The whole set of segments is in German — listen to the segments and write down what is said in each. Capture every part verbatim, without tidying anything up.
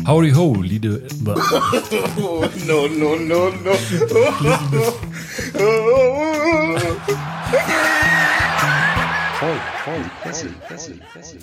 Howdy ho, liebe... no, no, no, no. Voll, voll, Presse, Presse, Presse.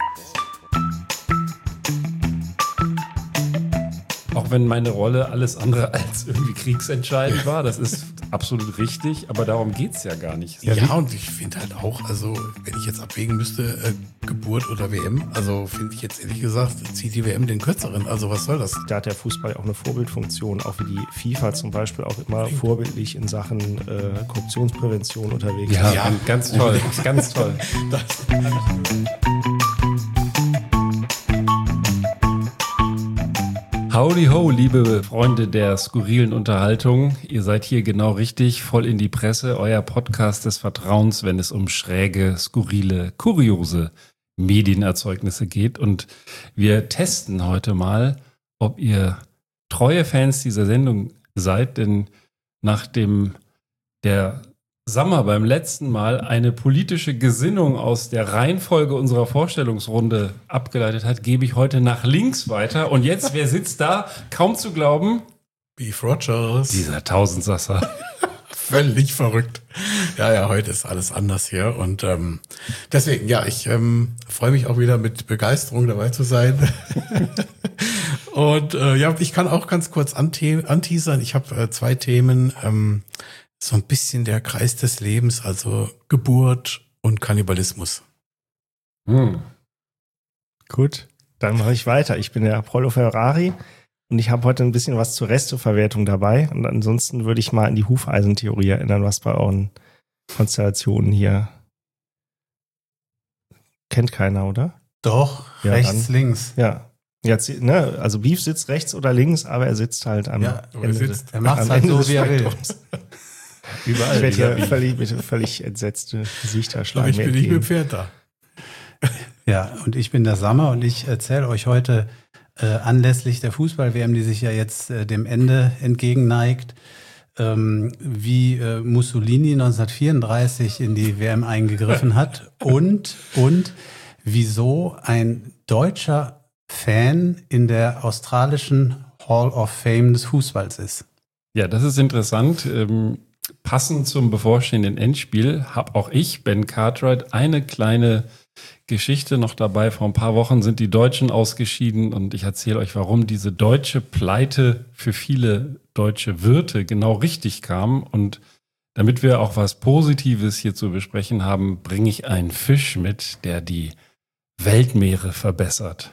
Auch wenn meine Rolle alles andere als irgendwie kriegsentscheidend war, das ist absolut richtig, aber darum geht's ja gar nicht. Ja, ja, und ich finde halt auch, also wenn ich jetzt abwägen müsste, äh, Geburt oder W M, also finde ich jetzt ehrlich gesagt, zieht die W M den kürzeren, also was soll das? Da hat der Fußball auch eine Vorbildfunktion, auch wie die FIFA zum Beispiel auch immer vorbildlich in Sachen äh, Korruptionsprävention unterwegs Ja, ist. ja, ganz toll, ganz toll. Das, Howdy ho, liebe Freunde der skurrilen Unterhaltung. Ihr seid hier genau richtig, voll in die Presse, euer Podcast des Vertrauens, wenn es um schräge, skurrile, kuriose Medienerzeugnisse geht. Und wir testen heute mal, ob ihr treue Fans dieser Sendung seid, denn nachdem der Sammer beim letzten Mal eine politische Gesinnung aus der Reihenfolge unserer Vorstellungsrunde abgeleitet hat, gebe ich heute nach links weiter. Und jetzt, wer sitzt da? Kaum zu glauben. Beef Rogers. Dieser Tausendsasser. Völlig verrückt. Ja, ja, heute ist alles anders hier. Und ähm, deswegen, ja, ich ähm, freue mich auch wieder mit Begeisterung dabei zu sein. Und äh, ja, ich kann auch ganz kurz ante- anteasern. Ich habe äh, zwei Themen. Ähm, so ein bisschen der Kreis des Lebens, also Geburt und Kannibalismus. Hm. Gut, dann mache ich weiter. Ich bin der Apollo Ferrari und ich habe heute ein bisschen was zur Resteverwertung dabei. Und ansonsten würde ich mal an die Hufeisentheorie erinnern, was bei euren Konstellationen hier kennt keiner, oder? Doch, Ja, rechts, dann- links. Ja. Jetzt, ne, also Beef sitzt rechts oder links, aber er sitzt halt am Ja, aber er sitzt- des- er macht's am halt Ende so, des wie er will. Spektrums. Überall. Ich werde dieser hier Beef. völlig, mit völlig entsetzte Gesichter Aber schlagen. ich mir bin nicht mit dem entgegen. Pferd da. Ja, und ich bin der Sammer und ich erzähle euch heute äh, anlässlich der Fußball-W M, die sich ja jetzt äh, dem Ende entgegenneigt, ähm, wie äh, Mussolini neunzehnhundertvierunddreißig in die W M eingegriffen hat und, und wieso ein deutscher Fan in der australischen Hall of Fame des Fußballs ist. Ja, das ist interessant. Ähm, passend zum bevorstehenden Endspiel habe auch ich, Ben Cartwright, eine kleine Geschichte noch dabei. Vor ein paar Wochen sind die Deutschen ausgeschieden und ich erzähle euch, warum diese deutsche Pleite für viele deutsche Wirte genau richtig kam. Und damit wir auch was Positives hier zu besprechen haben, bringe ich einen Fisch mit, der die Weltmeere verbessert.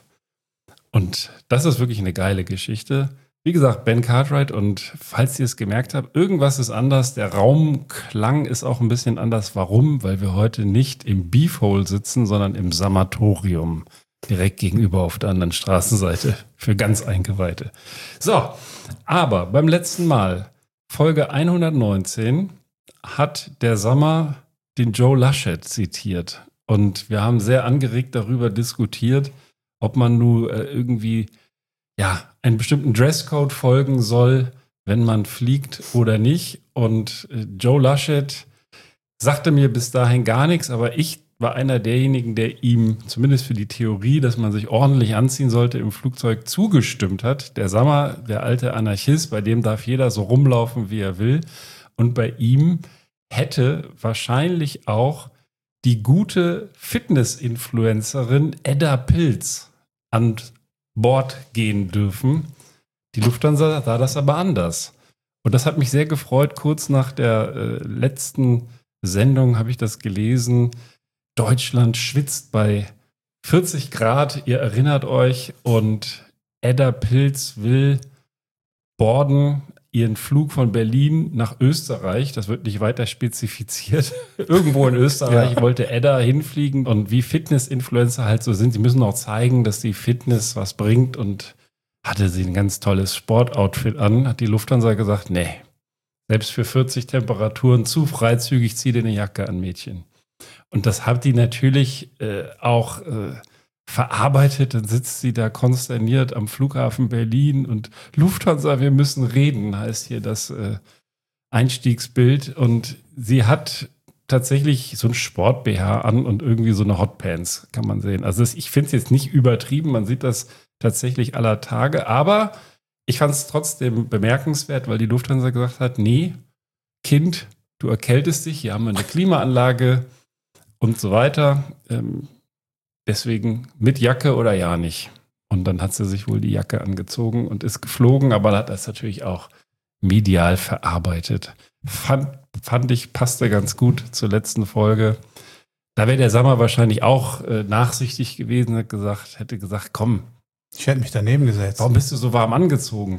Und das ist wirklich eine geile Geschichte. Wie gesagt, Ben Cartwright, und falls ihr es gemerkt habt, irgendwas ist anders. Der Raumklang ist auch ein bisschen anders. Warum? Weil wir heute nicht im Beefhole sitzen, sondern im Samatorium. Direkt gegenüber auf der anderen Straßenseite. Für ganz Eingeweihte. So, aber beim letzten Mal, Folge hundertneunzehn, hat der Sammer den Joe Laschet zitiert. Und wir haben sehr angeregt darüber diskutiert, ob man nun äh, irgendwie ja, einen bestimmten Dresscode folgen soll, wenn man fliegt oder nicht. Und äh, Joe Laschet sagte mir bis dahin gar nichts, aber ich war einer derjenigen, der ihm zumindest für die Theorie, dass man sich ordentlich anziehen sollte, im Flugzeug zugestimmt hat. Der Sammer, der alte Anarchist, bei dem darf jeder so rumlaufen, wie er will. Und bei ihm hätte wahrscheinlich auch die gute Fitness-Influencerin Edda Pilz an Bord gehen dürfen. Die Lufthansa sah das aber anders. Und das hat mich sehr gefreut. Kurz nach der äh, letzten Sendung habe ich das gelesen. Deutschland schwitzt bei vierzig Grad. Ihr erinnert euch. Und Edda Pilz will boarden ihren Flug von Berlin nach Österreich. Das wird nicht weiter spezifiziert. Irgendwo in Österreich Ja. wollte Edda hinfliegen. Und wie Fitness-Influencer halt so sind, sie müssen auch zeigen, dass die Fitness was bringt. Und hatte sie ein ganz tolles Sportoutfit an, hat die Lufthansa gesagt, nee, selbst für vierzig Temperaturen zu freizügig, zieh dir eine Jacke an, Mädchen. Und das hat die natürlich äh, auch äh, verarbeitet. Dann sitzt sie da konsterniert am Flughafen Berlin und Lufthansa, wir müssen reden, heißt hier das äh, Einstiegsbild. Und sie hat tatsächlich so ein Sport-B H an und irgendwie so eine Hotpants, kann man sehen. Also das, ich finde es jetzt nicht übertrieben. Man sieht das tatsächlich aller Tage. Aber ich fand es trotzdem bemerkenswert, weil die Lufthansa gesagt hat, nee, Kind, du erkältest dich, hier haben wir eine Klimaanlage und so weiter. Ähm, deswegen mit Jacke oder ja nicht. Und dann hat sie sich wohl die Jacke angezogen und ist geflogen, aber hat das natürlich auch medial verarbeitet. Fand, fand ich, passte ganz gut zur letzten Folge. Da wäre der Sammer wahrscheinlich auch äh, nachsichtig gewesen, hat gesagt, hätte gesagt, komm, Ich hätte mich daneben gesetzt. warum bist du so warm angezogen?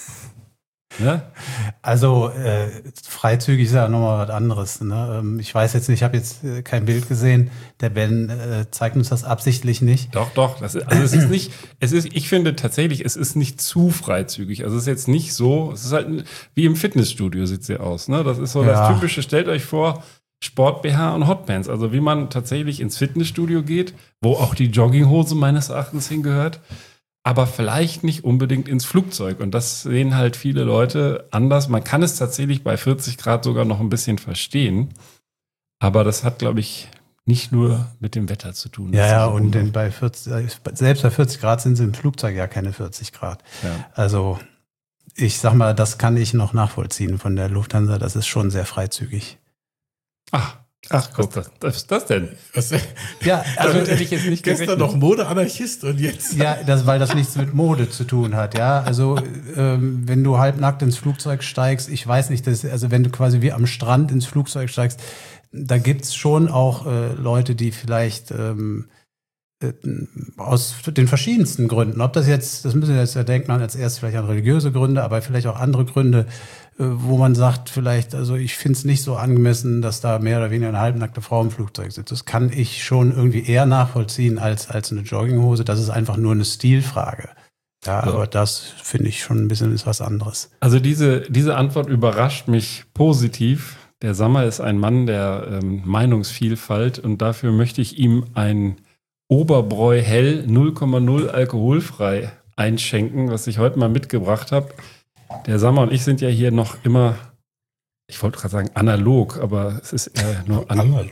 Ne? Also äh, freizügig ist ja nochmal was anderes. Ne? Ähm, ich weiß jetzt nicht, ich habe jetzt äh, kein Bild gesehen. Der Ben äh, zeigt uns das absichtlich nicht. Doch, doch. Das ist, also es ist nicht, es ist, ich finde tatsächlich, es ist nicht zu freizügig. Also es ist jetzt nicht so, es ist halt ein- wie im Fitnessstudio sieht sie aus. Ne? Das ist so Ja. das Typische, stellt euch vor, Sport-B H und Hotpants. Also wie man tatsächlich ins Fitnessstudio geht, wo auch die Jogginghose meines Erachtens hingehört, aber vielleicht nicht unbedingt ins Flugzeug. Und das sehen halt viele Leute anders. Man kann es tatsächlich bei vierzig Grad sogar noch ein bisschen verstehen. Aber das hat, glaube ich, nicht nur mit dem Wetter zu tun. Ja, Das ja, ist und so- denn bei vierzig, äh, selbst bei vierzig Grad sind sie im Flugzeug ja keine vierzig Grad. Ja. Also ich sag mal, das kann ich noch nachvollziehen von der Lufthansa. Das ist schon sehr freizügig. Ach, ach, was, was, was ist das denn? Was, Ja, Also hätte ich jetzt nicht gestern gerechnet. noch Modeanarchist und jetzt. Ja, das, weil das nichts mit Mode zu tun hat, ja. Also ähm, wenn du halbnackt ins Flugzeug steigst, ich weiß nicht, das, also wenn du quasi wie am Strand ins Flugzeug steigst, da gibt's schon auch äh, Leute, die vielleicht ähm, äh, aus den verschiedensten Gründen, ob das jetzt, das müssen wir jetzt ja denken, man als erst vielleicht an religiöse Gründe, aber vielleicht auch andere Gründe, äh, wo man sagt, vielleicht, also ich finde es nicht so angemessen, dass da mehr oder weniger eine halbnackte Frau im Flugzeug sitzt. Das kann ich schon irgendwie eher nachvollziehen als, als eine Jogginghose. Das ist einfach nur eine Stilfrage. Ja, Ja. aber das finde ich schon ein bisschen ist was anderes. Also diese, diese Antwort überrascht mich positiv. Der Sammer ist ein Mann der ähm, Meinungsvielfalt und dafür möchte ich ihm ein Oberbräu hell null Komma null alkoholfrei einschenken, was ich heute mal mitgebracht habe. Der Sammer und ich sind ja hier noch immer, ich wollte gerade sagen analog, aber es ist eher nur an, Analog.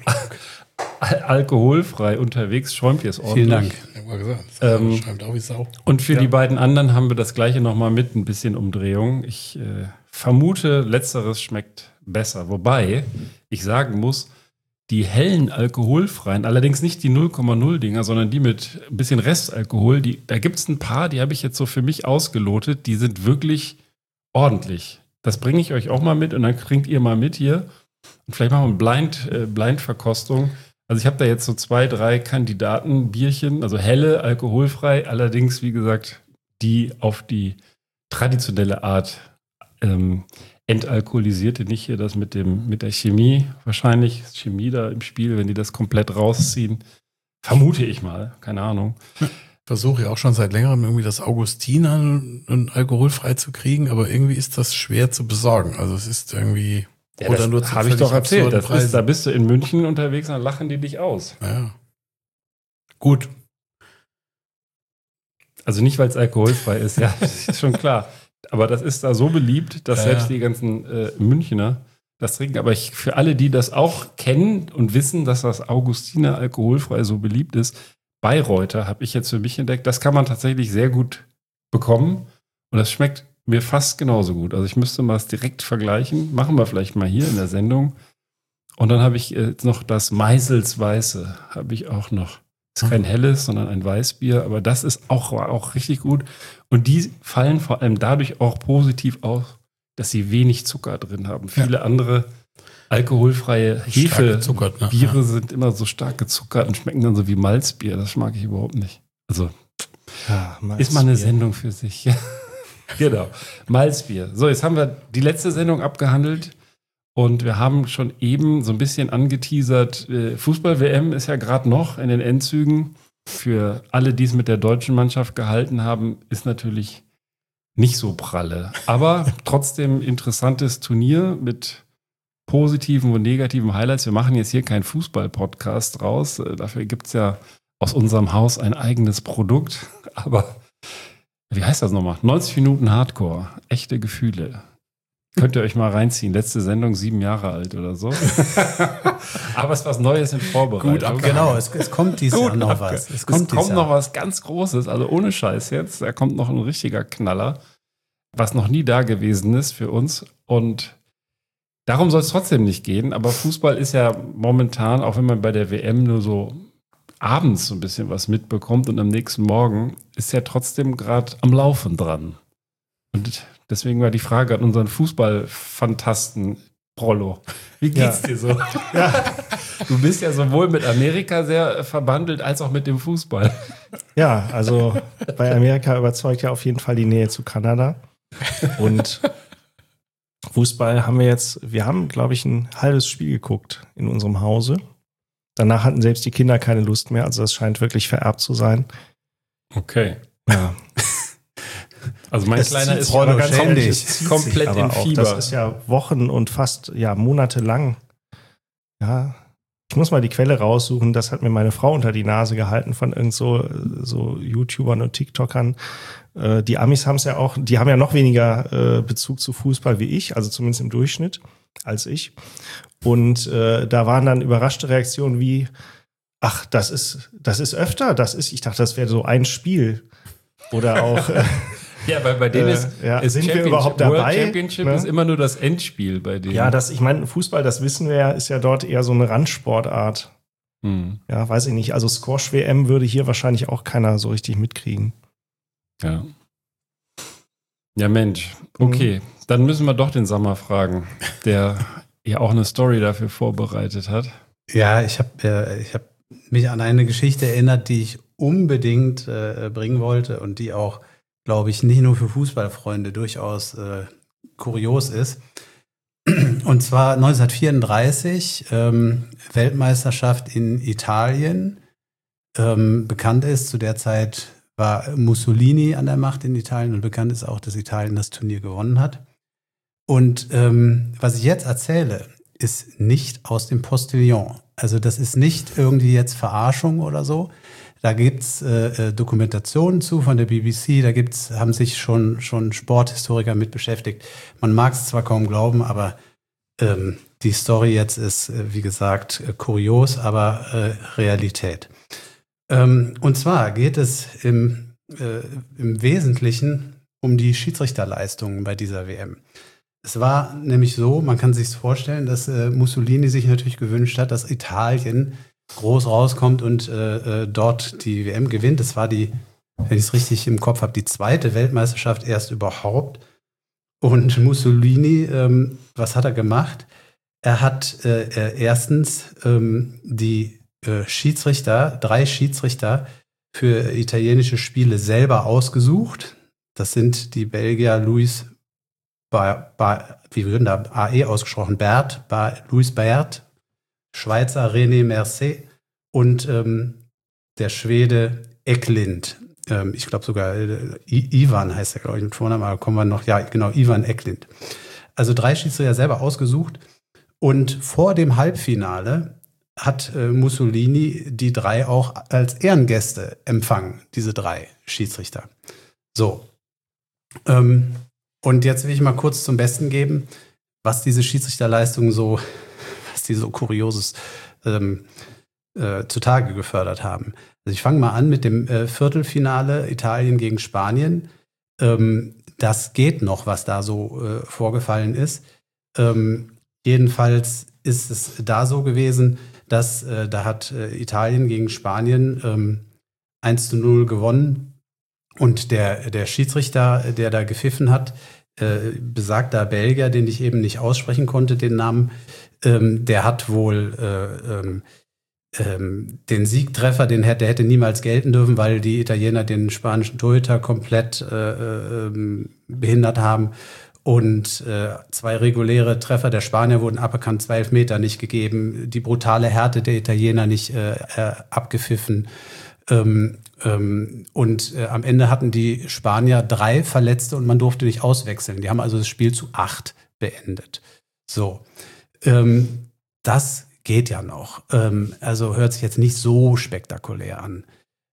al alkoholfrei unterwegs, schäumt hier es ordentlich. Vielen Dank. Ich hab mal gesagt, das Ähm, schreibt auch wie Sau. Und für Ja. die beiden anderen haben wir das gleiche nochmal mit, ein bisschen Umdrehung. Ich äh, vermute, letzteres schmeckt besser. Wobei ich sagen muss, die hellen alkoholfreien, allerdings nicht die null Komma null Dinger, sondern die mit ein bisschen Restalkohol, die, da gibt es ein paar, die habe ich jetzt so für mich ausgelotet, die sind wirklich ordentlich. Das bringe ich euch auch mal mit und dann kriegt ihr mal mit hier. Und vielleicht machen wir eine Blind, äh, Blindverkostung. Also ich habe da jetzt so zwei, drei Kandidaten, Bierchen, also helle, alkoholfrei, allerdings, wie gesagt, die auf die traditionelle Art ähm, entalkoholisierte, nicht hier das mit dem mit der Chemie, wahrscheinlich ist Chemie da im Spiel, wenn die das komplett rausziehen. Vermute ich mal, keine Ahnung. Versuche ja auch schon seit längerem irgendwie das Augustiner n- alkoholfrei zu kriegen, aber irgendwie ist das schwer zu besorgen. Also es ist irgendwie Ja, oder nur zu habe ich völlig doch erzählt. absurden Das ist, da Preisen. bist du in München unterwegs, dann lachen die dich aus. Ja. Gut. Also nicht, weil es alkoholfrei ist, ja, das ist schon klar. Aber das ist da so beliebt, dass Ja, selbst ja. die ganzen äh, Münchner das trinken. Aber ich, für alle, die das auch kennen und wissen, dass das Augustiner alkoholfrei so beliebt ist, Bayreuther habe ich jetzt für mich entdeckt, das kann man tatsächlich sehr gut bekommen. Und das schmeckt mir fast genauso gut. Also ich müsste mal es direkt vergleichen. Machen wir vielleicht mal hier in der Sendung. Und dann habe ich äh, noch das Meisels Weiße, habe ich auch noch. Ist kein helles, sondern ein Weißbier, aber das ist auch, auch richtig gut. Und die fallen vor allem dadurch auch positiv aus, dass sie wenig Zucker drin haben. Viele andere alkoholfreie Stark gezuckert, ne? Hefe-Biere Ja. sind immer so stark gezuckert und schmecken dann so wie Malzbier. Das mag ich überhaupt nicht. Also Ja, ist mal eine Sendung für sich. Genau. Malzbier. So, jetzt haben wir die letzte Sendung abgehandelt. Und wir haben schon eben so ein bisschen angeteasert, äh, Fußball-W M ist ja gerade noch in den Endzügen. Für alle, die es mit der deutschen Mannschaft gehalten haben, ist natürlich nicht so pralle. Aber trotzdem interessantes Turnier mit positiven und negativen Highlights. Wir machen jetzt hier keinen Fußball-Podcast draus. Äh, Dafür gibt es ja aus unserem Haus ein eigenes Produkt. Aber wie heißt das nochmal? neunzig Minuten Hardcore. Echte Gefühle. Könnt ihr euch mal reinziehen. Letzte Sendung, sieben Jahre alt oder so. Aber es ist was Neues in Vorbereitung. Gut, ab, genau, es, es kommt dieses Gut Jahr noch abge- was. Es kommt, kommt, dieses noch Jahr. was ganz Großes, also ohne Scheiß jetzt. Da kommt noch ein richtiger Knaller, was noch nie da gewesen ist für uns. Und darum soll es trotzdem nicht gehen. Aber Fußball ist ja momentan, auch wenn man bei der W M nur so abends so ein bisschen was mitbekommt und am nächsten Morgen, ist ja trotzdem gerade am Laufen dran. Und deswegen war die Frage an unseren Fußballfantasten Prollo. Wie geht's Ja. dir so? Ja. Du bist ja sowohl mit Amerika sehr verbandelt als auch mit dem Fußball. Ja, also bei Amerika überzeugt ja auf jeden Fall die Nähe zu Kanada. Und Fußball haben wir jetzt, wir haben, glaube ich, ein halbes Spiel geguckt in unserem Hause. Danach hatten selbst die Kinder keine Lust mehr, also das scheint wirklich vererbt zu sein. Okay. Ja. Also mein Es Kleiner zieht ist sich aber Rollo, ganz schäm ehrlich, dich. es zieht Komplett sich aber in auch. Fieber. Das ist ja Wochen und fast ja Monate lang. Ja, ich muss mal die Quelle raussuchen. Das hat mir meine Frau unter die Nase gehalten von irgend so, so YouTubern und TikTokern. Äh, die Amis haben es ja auch, die haben ja noch weniger äh, Bezug zu Fußball wie ich, also zumindest im Durchschnitt als ich. Und äh, da waren dann überraschte Reaktionen wie, ach, das ist, das ist öfter, das ist, ich dachte, das wäre so ein Spiel. Oder auch äh, Ja, weil bei denen Äh, ist, ja, ist sind wir Championship- überhaupt World dabei? Championship Ne? ist immer nur das Endspiel bei denen. Ja, das, ich meine, Fußball, das wissen wir ja, ist ja dort eher so eine Randsportart. Hm. Ja, weiß ich nicht. Also Squash-W M würde hier wahrscheinlich auch keiner so richtig mitkriegen. Ja. Ja, Mensch. Okay, dann müssen wir doch den Sammer fragen, der ja auch eine Story dafür vorbereitet hat. Ja, ich habe äh, ich hab mich an eine Geschichte erinnert, die ich unbedingt äh, bringen wollte und die auch, glaube ich, nicht nur für Fußballfreunde durchaus äh, kurios ist. Und zwar neunzehnhundertvierunddreißig, ähm, Weltmeisterschaft in Italien. Ähm, bekannt ist, zu der Zeit war Mussolini an der Macht in Italien und bekannt ist auch, dass Italien das Turnier gewonnen hat. Und ähm, was ich jetzt erzähle, ist nicht aus dem Postillon. Also das ist nicht irgendwie jetzt Verarschung oder so. Da gibt's äh, Dokumentationen zu von der B B C, da gibt's, haben sich schon, schon Sporthistoriker mit beschäftigt. Man mag es zwar kaum glauben, aber ähm, die Story jetzt ist, äh, wie gesagt, äh, kurios, aber äh, Realität. Ähm, und zwar geht es im, äh, im Wesentlichen um die Schiedsrichterleistungen bei dieser W M. Es war nämlich so, man kann sich vorstellen, dass äh, Mussolini sich natürlich gewünscht hat, dass Italien groß rauskommt und äh, äh, dort die W M gewinnt. Das war die, wenn ich es richtig im Kopf habe, die zweite Weltmeisterschaft erst überhaupt. Und Mussolini, ähm, was hat er gemacht? Er hat äh, äh, erstens ähm, die äh, Schiedsrichter, drei Schiedsrichter für italienische Spiele selber ausgesucht. Das sind die Belgier Luis Ba, ba, wie wird denn da A E ausgesprochen? Bert, ba, Luis Bert, Schweizer René Mercier und ähm, der Schwede Eklund. Ähm, ich glaube sogar äh, I- Ivan heißt er, glaube ich, mit Vornamen, aber kommen wir noch, ja, genau, Ivan Eklund. Also drei Schiedsrichter selber ausgesucht und vor dem Halbfinale hat äh, Mussolini die drei auch als Ehrengäste empfangen, diese drei Schiedsrichter. So. Ähm, Und jetzt will ich mal kurz zum Besten geben, was diese Schiedsrichterleistungen so, was die so Kurioses ähm, äh, zutage gefördert haben. Also ich fange mal an mit dem äh, Viertelfinale Italien gegen Spanien. Ähm, das geht noch, was da so äh, vorgefallen ist. Ähm, jedenfalls ist es da so gewesen, dass äh, da hat äh, Italien gegen Spanien ähm, eins zu null gewonnen. Und der, der Schiedsrichter, der da gepfiffen hat, äh, besagter Belgier, den ich eben nicht aussprechen konnte, den Namen, ähm, der hat wohl äh, ähm, ähm, den Siegtreffer, den hätte, der hätte niemals gelten dürfen, weil die Italiener den spanischen Torhüter komplett äh, äh, behindert haben. Und äh, zwei reguläre Treffer der Spanier wurden aberkannt, zwei Elfmeter nicht gegeben, die brutale Härte der Italiener nicht äh, äh, abgepfiffen. Ähm, ähm, und äh, am Ende hatten die Spanier drei Verletzte und man durfte nicht auswechseln. Die haben also das Spiel zu acht beendet. So, ähm, das geht ja noch. Ähm, also hört sich jetzt nicht so spektakulär an.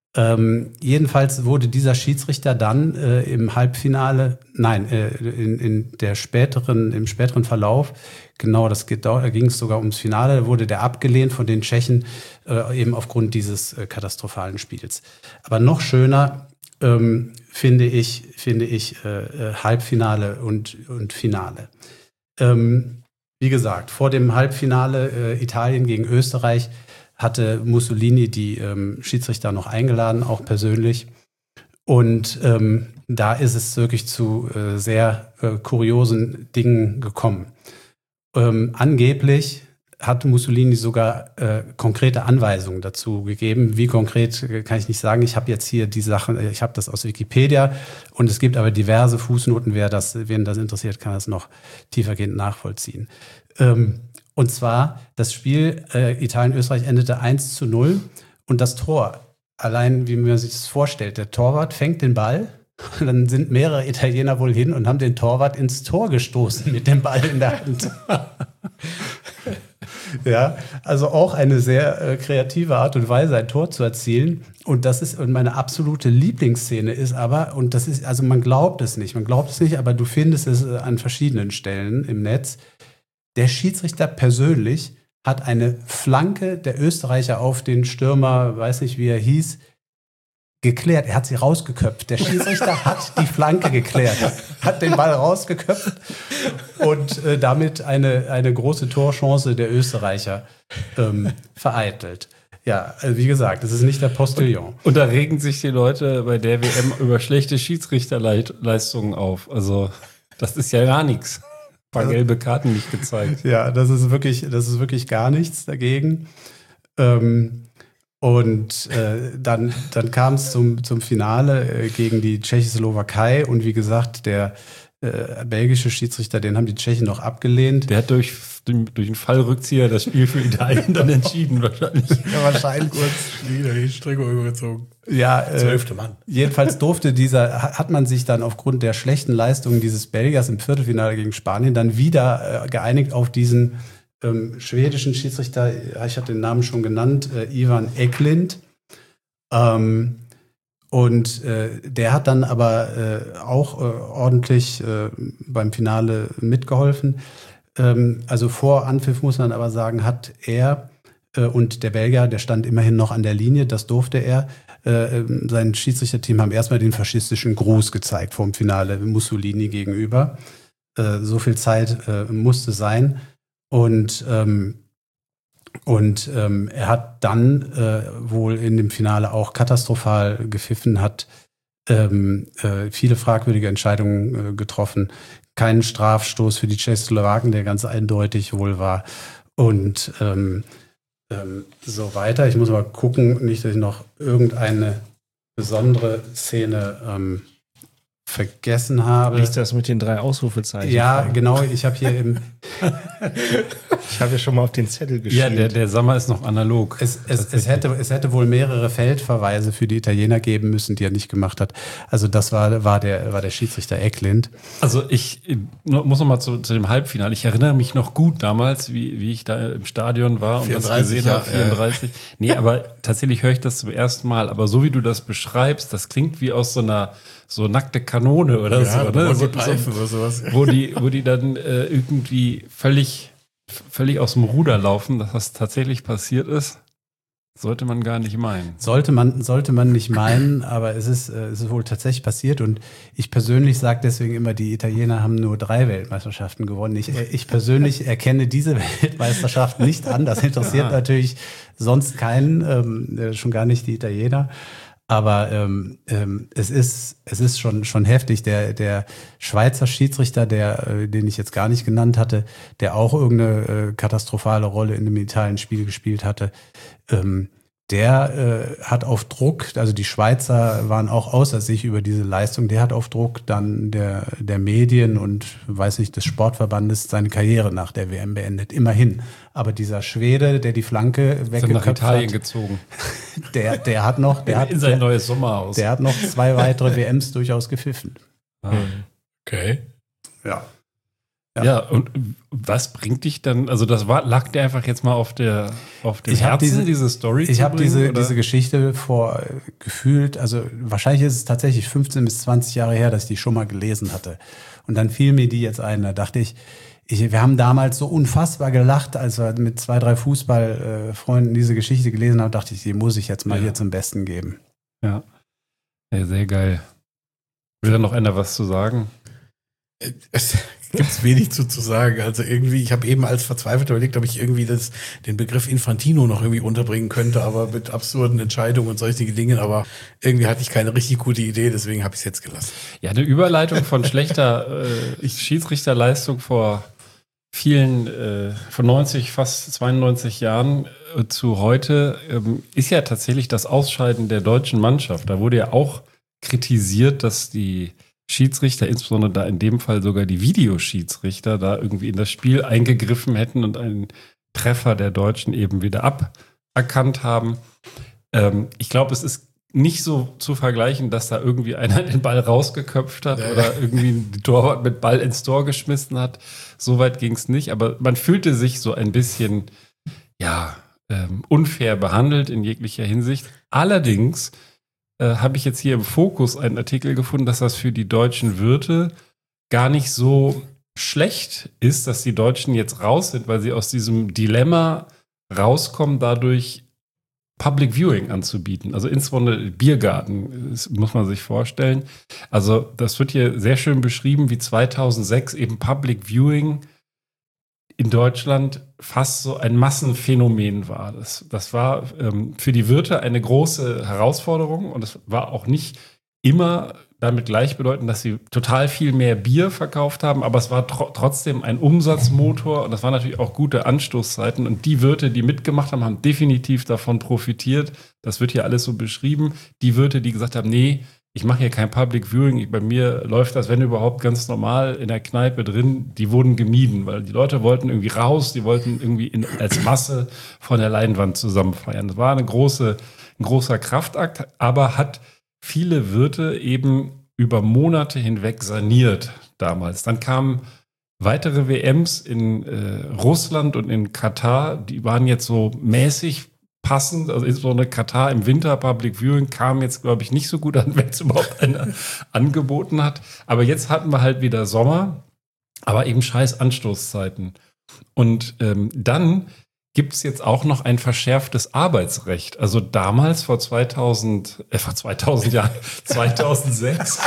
Ähm, jedenfalls wurde dieser Schiedsrichter dann äh, im Halbfinale, nein, äh, in, in der späteren, im späteren Verlauf, genau, das geht, da ging es sogar ums Finale, wurde der abgelehnt von den Tschechen, äh, eben aufgrund dieses äh, katastrophalen Spiels. Aber noch schöner ähm, finde ich, finde ich äh, Halbfinale und, und Finale. Ähm, wie gesagt, vor dem Halbfinale äh, Italien gegen Österreich hatte Mussolini die ähm, Schiedsrichter noch eingeladen, auch persönlich. Und ähm, da ist es wirklich zu äh, sehr äh, kuriosen Dingen gekommen. Ähm, angeblich hat Mussolini sogar äh, konkrete Anweisungen dazu gegeben. Wie konkret äh, kann ich nicht sagen. Ich habe jetzt hier die Sachen, ich habe das aus Wikipedia und es gibt aber diverse Fußnoten. Wer das, wen das interessiert, kann das noch tiefergehend nachvollziehen. Ähm, Und zwar, das Spiel äh, Italien-Österreich endete eins zu null und das Tor, allein wie man sich das vorstellt, der Torwart fängt den Ball, dann sind mehrere Italiener wohl hin und haben den Torwart ins Tor gestoßen mit dem Ball in der Hand. Ja, also auch eine sehr äh, kreative Art und Weise, ein Tor zu erzielen. Und das ist, und meine absolute Lieblingsszene ist aber, und das ist, also man glaubt es nicht, man glaubt es nicht, aber du findest es äh, an verschiedenen Stellen im Netz. Der Schiedsrichter persönlich hat eine Flanke der Österreicher auf den Stürmer, weiß nicht, wie er hieß, geklärt. Er hat sie rausgeköpft. Der Schiedsrichter hat die Flanke geklärt, hat den Ball rausgeköpft und äh, damit eine, eine große Torchance der Österreicher ähm, vereitelt. Ja, also wie gesagt, das ist nicht der Postillon. Und da regen sich die Leute bei der W M über schlechte Schiedsrichterleistungen auf. Also das ist ja gar nichts. Ein paar gelbe Karten nicht gezeigt. Ja, das ist wirklich, das ist wirklich gar nichts dagegen. Ähm, und äh, dann, dann kam es zum, zum Finale äh, gegen die Tschechoslowakei und wie gesagt, der äh, belgische Schiedsrichter, den haben die Tschechen noch abgelehnt. Der hat durch, durch einen Fallrückzieher das Spiel für Italien dann entschieden wahrscheinlich. Ja, wahrscheinlich kurz wieder die Strecke übergezogen. Ja, äh, Zwölfte Mann. Jedenfalls durfte dieser, hat man sich dann aufgrund der schlechten Leistungen dieses Belgiers im Viertelfinale gegen Spanien dann wieder äh, geeinigt auf diesen ähm, schwedischen Schiedsrichter, ich hatte den Namen schon genannt, äh, Ivan Eklund. Ähm, und äh, der hat dann aber äh, auch äh, ordentlich äh, beim Finale mitgeholfen. Ähm, also vor Anpfiff muss man aber sagen, hat er äh, und der Belgier, der stand immerhin noch an der Linie, das durfte er. Äh, sein Schiedsrichterteam haben erstmal den faschistischen Gruß gezeigt vor dem Finale Mussolini gegenüber. Äh, so viel Zeit äh, musste sein. Und, ähm, und ähm, er hat dann äh, wohl in dem Finale auch katastrophal gepfiffen, hat ähm, äh, viele fragwürdige Entscheidungen äh, getroffen. Keinen Strafstoß für die Tschechoslowaken, der ganz eindeutig wohl war. Und ähm, ähm, so weiter. Ich muss mal gucken, nicht, dass ich noch irgendeine besondere Szene ähm, vergessen habe. Liest das mit den drei Ausrufezeichen? Ja, genau. Ich habe hier im Ich habe ja schon mal auf den Zettel geschrieben. Ja, der, der Sommer ist noch analog. Es, es, es, hätte, es hätte wohl mehrere Feldverweise für die Italiener geben müssen, die er nicht gemacht hat. Also das war, war, der, war der Schiedsrichter Eklund. Also ich äh, muss noch mal zu, zu dem Halbfinale. Ich erinnere mich noch gut damals, wie, wie ich da im Stadion war und das gesehen habe. vierunddreißig. Nee, aber tatsächlich höre ich das zum ersten Mal. Aber so wie du das beschreibst, das klingt wie aus so einer so nackte Kanone oder Ja, so. Ne? so, So, Pfeifen so, oder sowas. wo die, wo die dann äh, irgendwie völlig, völlig aus dem Ruder laufen, dass das tatsächlich passiert ist, sollte man gar nicht meinen. Sollte man, sollte man nicht meinen, aber es ist, äh, es ist wohl tatsächlich passiert. Und ich persönlich sage deswegen immer, die Italiener haben nur drei Weltmeisterschaften gewonnen. Ich, äh, ich persönlich erkenne diese Weltmeisterschaft nicht an. Das interessiert Ja. natürlich sonst keinen, ähm, schon gar nicht die Italiener. Aber ähm, ähm, es ist es ist schon schon heftig. Der der Schweizer Schiedsrichter, der äh, den ich jetzt gar nicht genannt hatte, der auch irgendeine äh, katastrophale Rolle in dem Italien-Spiel gespielt hatte, ähm, der äh, hat auf Druck, also die Schweizer waren auch außer sich über diese Leistung. Der hat auf Druck dann der der Medien und weiß nicht des Sportverbandes seine Karriere nach der W M beendet. Immerhin. Aber dieser Schwede, der die Flanke Sind nach weggeköpft Italien hat, gezogen. der der hat noch der hat in sein der, neues Sommerhaus. der hat noch zwei weitere W Ms durchaus gepfiffen. Ah. Okay. Ja. Ja. ja, und was bringt dich dann, also das war, lag dir einfach jetzt mal auf der auf dem ich Herzen, diese, diese Story Ich habe diese, oder? diese Geschichte vor gefühlt, also wahrscheinlich ist es tatsächlich fünfzehn bis zwanzig Jahre her, dass ich die schon mal gelesen hatte. Und dann fiel mir die jetzt ein, da dachte ich, ich wir haben damals so unfassbar gelacht, als wir mit zwei, drei Fußballfreunden diese Geschichte gelesen haben, dachte ich, die muss ich jetzt mal ja. hier zum Besten geben. Ja, ja sehr geil. Will da noch einer was zu sagen? Es gibt wenig zu, zu sagen. Also irgendwie, ich habe eben als verzweifelt überlegt, ob ich irgendwie das, den Begriff Infantino noch irgendwie unterbringen könnte, aber mit absurden Entscheidungen und solchen Dingen. Aber irgendwie hatte ich keine richtig gute Idee, deswegen habe ich es jetzt gelassen. Ja, eine Überleitung von schlechter äh, Schiedsrichterleistung vor vielen, äh, von neunzig, fast zweiundneunzig Jahren äh, zu heute ähm, ist ja tatsächlich das Ausscheiden der deutschen Mannschaft. Da wurde ja auch kritisiert, dass die Schiedsrichter, insbesondere da in dem Fall sogar die Videoschiedsrichter, da irgendwie in das Spiel eingegriffen hätten und einen Treffer der Deutschen eben wieder aberkannt haben. Ähm, ich glaube, es ist nicht so zu vergleichen, dass da irgendwie einer den Ball rausgeköpft hat ja. oder irgendwie die Torwart mit Ball ins Tor geschmissen hat. So weit ging es nicht, aber man fühlte sich so ein bisschen, ja, ähm, unfair behandelt in jeglicher Hinsicht. Allerdings Äh, habe ich jetzt hier im Fokus einen Artikel gefunden, dass das für die deutschen Wirte gar nicht so schlecht ist, dass die Deutschen jetzt raus sind, weil sie aus diesem Dilemma rauskommen, dadurch Public Viewing anzubieten. Also insbesondere Biergarten, das muss man sich vorstellen. Also das wird hier sehr schön beschrieben, wie zweitausendsechs eben Public Viewing in Deutschland fast so ein Massenphänomen war. Das, das war ähm, für die Wirte eine große Herausforderung und es war auch nicht immer damit gleichbedeutend, dass sie total viel mehr Bier verkauft haben, aber es war tro- trotzdem ein Umsatzmotor und das waren natürlich auch gute Anstoßzeiten und die Wirte, die mitgemacht haben, haben definitiv davon profitiert. Das wird hier alles so beschrieben. Die Wirte, die gesagt haben, nee, ich mache hier kein Public Viewing, ich, bei mir läuft das, wenn überhaupt, ganz normal in der Kneipe drin, die wurden gemieden, weil die Leute wollten irgendwie raus, die wollten irgendwie in, als Masse von der Leinwand zusammen feiern. Das war eine große, ein großer Kraftakt, aber hat viele Wirte eben über Monate hinweg saniert damals. Dann kamen weitere W Ms in äh, Russland und in Katar, die waren jetzt so mäßig passend, also insbesondere Katar im Winter, Public Viewing kam jetzt, glaube ich, nicht so gut an, wenn es überhaupt einer angeboten hat. Aber jetzt hatten wir halt wieder Sommer, aber eben scheiß Anstoßzeiten. Und ähm, dann gibt es jetzt auch noch ein verschärftes Arbeitsrecht. Also damals, vor zweitausend, äh, vor zweitausend Jahren, zweitausendsechs,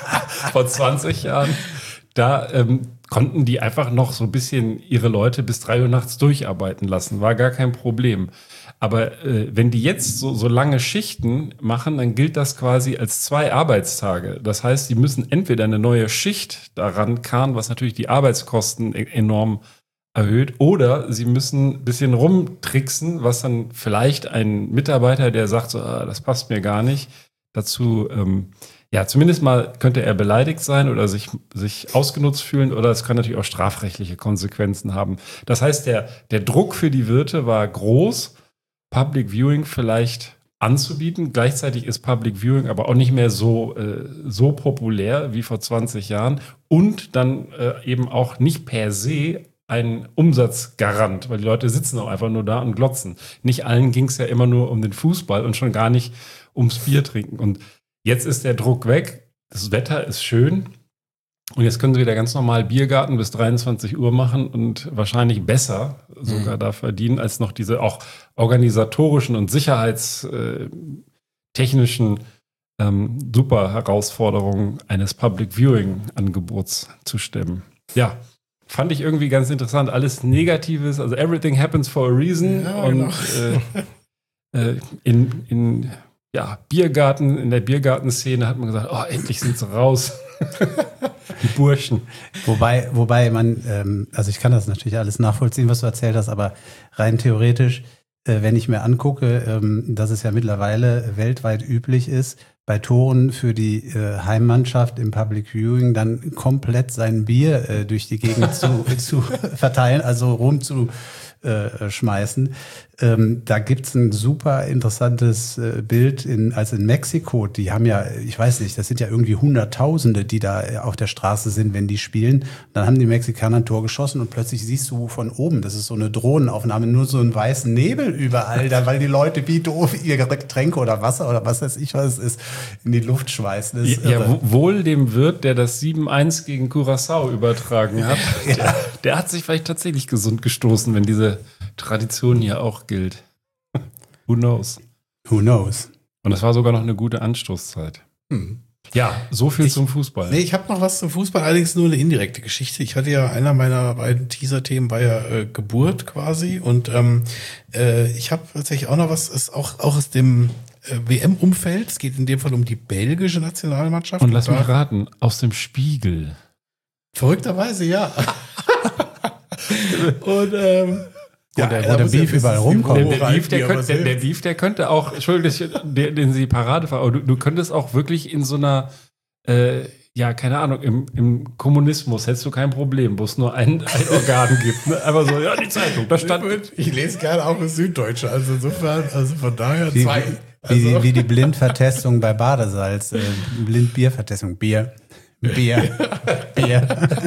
vor zwanzig Jahren, da ähm, konnten die einfach noch so ein bisschen ihre Leute bis drei Uhr nachts durcharbeiten lassen. War gar kein Problem. Aber äh, wenn die jetzt so, so lange Schichten machen, dann gilt das quasi als zwei Arbeitstage. Das heißt, sie müssen entweder eine neue Schicht daran karren, was natürlich die Arbeitskosten e- enorm erhöht, oder sie müssen ein bisschen rumtricksen, was dann vielleicht ein Mitarbeiter, der sagt, so, ah, das passt mir gar nicht, dazu, ähm, ja, zumindest mal könnte er beleidigt sein oder sich, sich ausgenutzt fühlen, oder es kann natürlich auch strafrechtliche Konsequenzen haben. Das heißt, der, der Druck für die Wirte war groß, Public Viewing vielleicht anzubieten. Gleichzeitig ist Public Viewing aber auch nicht mehr so, äh, so populär wie vor zwanzig Jahren und dann äh, eben auch nicht per se ein Umsatzgarant, weil die Leute sitzen auch einfach nur da und glotzen. Nicht allen ging es ja immer nur um den Fußball und schon gar nicht ums Bier trinken. Und jetzt ist der Druck weg, das Wetter ist schön und jetzt können sie wieder ganz normal Biergarten bis dreiundzwanzig Uhr machen und wahrscheinlich besser sogar mhm. da verdienen, als noch diese auch organisatorischen und sicherheitstechnischen ähm, super Herausforderungen eines Public Viewing Angebots zu stemmen. Ja, fand ich irgendwie ganz interessant. Alles Negatives, also everything happens for a reason. Ja, und genau. äh, äh, in, in ja, Biergarten, in der Biergartenszene hat man gesagt, oh, endlich sind sie raus. Die Burschen. Wobei, wobei man, ähm, also ich kann das natürlich alles nachvollziehen, was du erzählt hast, aber rein theoretisch, äh, wenn ich mir angucke, ähm, dass es ja mittlerweile weltweit üblich ist, bei Toren für die äh, Heimmannschaft im Public Viewing dann komplett sein Bier äh, durch die Gegend zu, zu verteilen, also rum zu äh, schmeißen. Ähm, da gibt's ein super interessantes äh, Bild in, also in Mexiko. Die haben ja, ich weiß nicht, das sind ja irgendwie Hunderttausende, die da auf der Straße sind, wenn die spielen. Dann haben die Mexikaner ein Tor geschossen und plötzlich siehst du von oben, das ist so eine Drohnenaufnahme, nur so einen weißen Nebel überall, da, weil die Leute wie doof ihre Getränke oder Wasser oder was weiß ich, was es ist, in die Luft schmeißen. Das ist Ja, irre. wohl dem Wirt, der das sieben eins gegen Curaçao übertragen hat. Ja. Der, der hat sich vielleicht tatsächlich gesund gestoßen, wenn diese Tradition hier auch gilt. Who knows? Who knows? Und das war sogar noch eine gute Anstoßzeit. Hm. Ja, so viel Ich- zum Fußball. Nee, ich habe noch was zum Fußball, allerdings nur eine indirekte Geschichte. Ich hatte ja, einer meiner beiden Teaser-Themen war ja äh, Geburt quasi und ähm, äh, ich habe tatsächlich auch noch was, ist auch, auch aus dem äh, W M-Umfeld. Es geht in dem Fall um die belgische Nationalmannschaft. Und lass da- mich raten, aus dem Spiegel. Verrückterweise, ja. und ähm, Wo der- wo da der muss ja Beef bis überall ins rumkommt. Niveau Der, der, Beef, der, rein, könnte, der, der Beef, der könnte auch, Entschuldigung, der, den Sie Parade fahren, aber du, du könntest auch wirklich in so einer, äh, ja, keine Ahnung, im, im Kommunismus hättest du kein Problem, wo es nur ein, ein Organ gibt. Ne? Einfach so, ja, die Zeitung, da stand. Ich lese gerne auch das Süddeutsche, also insofern, also von daher Wie, zwei. wie, wie, Also, die, wie die Blindvertestung bei Badesalz. Äh, Blindbiervertestung. Bier. Bier. Bier.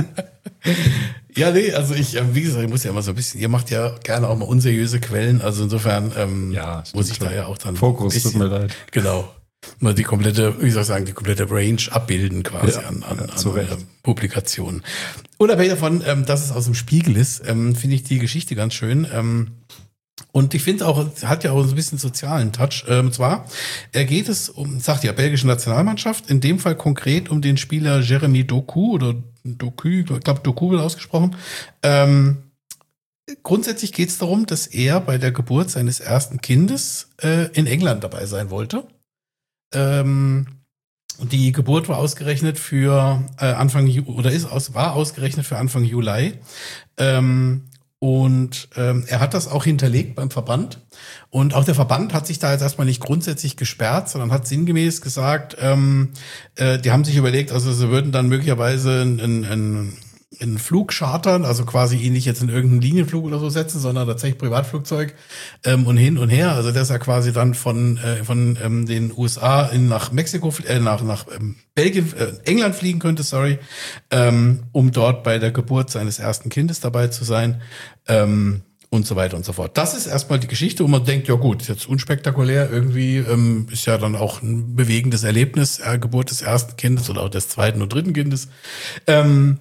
ja, nee, also ich, äh, wie gesagt, ich muss ja immer so ein bisschen, ihr macht ja gerne auch mal unseriöse Quellen, also insofern ähm, Ja, muss ich stimmt da ja auch dann Fokus, ein bisschen, tut mir leid. Genau. Mal die komplette, wie soll ich sagen, die komplette Range abbilden quasi Ja, an, an, ja, zu an Recht. ähm, Publikationen. Unabhängig davon, ähm, dass es aus dem Spiegel ist, ähm, finde ich die Geschichte ganz schön. Ähm, und ich finde auch, es hat ja auch so ein bisschen sozialen Touch. Ähm, und zwar äh, geht es um, sagt ja, belgische Nationalmannschaft, in dem Fall konkret um den Spieler Jeremy Doku oder Doku, ich glaube Doku wird ausgesprochen. Ähm, grundsätzlich geht es darum, dass er bei der Geburt seines ersten Kindes äh, in England dabei sein wollte. Ähm, die Geburt war ausgerechnet für äh, Anfang Ju oder ist aus war ausgerechnet für Anfang Juli. Ähm, und ähm, er hat das auch hinterlegt beim Verband. Und auch der Verband hat sich da jetzt erstmal nicht grundsätzlich gesperrt, sondern hat sinngemäß gesagt, ähm, äh, die haben sich überlegt, also sie würden dann möglicherweise ein, ein, ein einen Flug chartern, also quasi ihn nicht jetzt in irgendeinen Linienflug oder so setzen, sondern tatsächlich Privatflugzeug ähm, und hin und her. Also dass er quasi dann von äh, von ähm, den U S A in nach Mexiko, äh, nach nach ähm, Belgien, äh, England fliegen könnte, sorry, ähm, um dort bei der Geburt seines ersten Kindes dabei zu sein. Ähm, und so weiter und so fort. Das ist erstmal die Geschichte, wo man denkt, ja gut, ist jetzt unspektakulär, irgendwie ähm, ist ja dann auch ein bewegendes Erlebnis, äh, Geburt des ersten Kindes oder auch des zweiten und dritten Kindes. Ähm,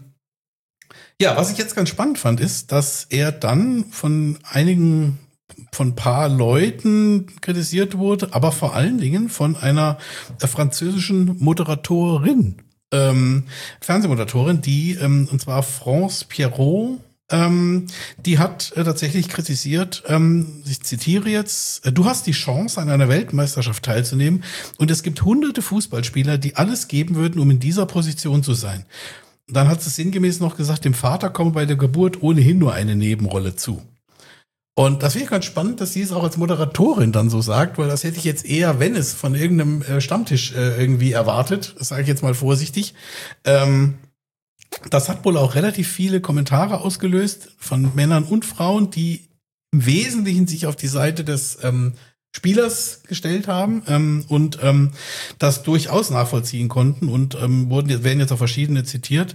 Ja, was ich jetzt ganz spannend fand, ist, dass er dann von einigen, von ein paar Leuten kritisiert wurde, aber vor allen Dingen von einer äh, französischen Moderatorin, ähm, Fernsehmoderatorin, die, ähm, und zwar France Pierrot, ähm, die hat äh, tatsächlich kritisiert, ähm, ich zitiere jetzt, äh, du hast die Chance, an einer Weltmeisterschaft teilzunehmen und es gibt hunderte Fußballspieler, die alles geben würden, um in dieser Position zu sein. Dann hat sie sinngemäß noch gesagt, dem Vater komme bei der Geburt ohnehin nur eine Nebenrolle zu. Und das finde ich ganz spannend, dass sie es auch als Moderatorin dann so sagt, weil das hätte ich jetzt eher, wenn es von irgendeinem äh, Stammtisch äh, irgendwie erwartet, das sage ich jetzt mal vorsichtig. Ähm, das hat wohl auch relativ viele Kommentare ausgelöst von Männern und Frauen, die im Wesentlichen sich auf die Seite des ähm, Spielers gestellt haben ähm, und ähm, das durchaus nachvollziehen konnten und ähm, wurden jetzt, werden jetzt auch verschiedene zitiert.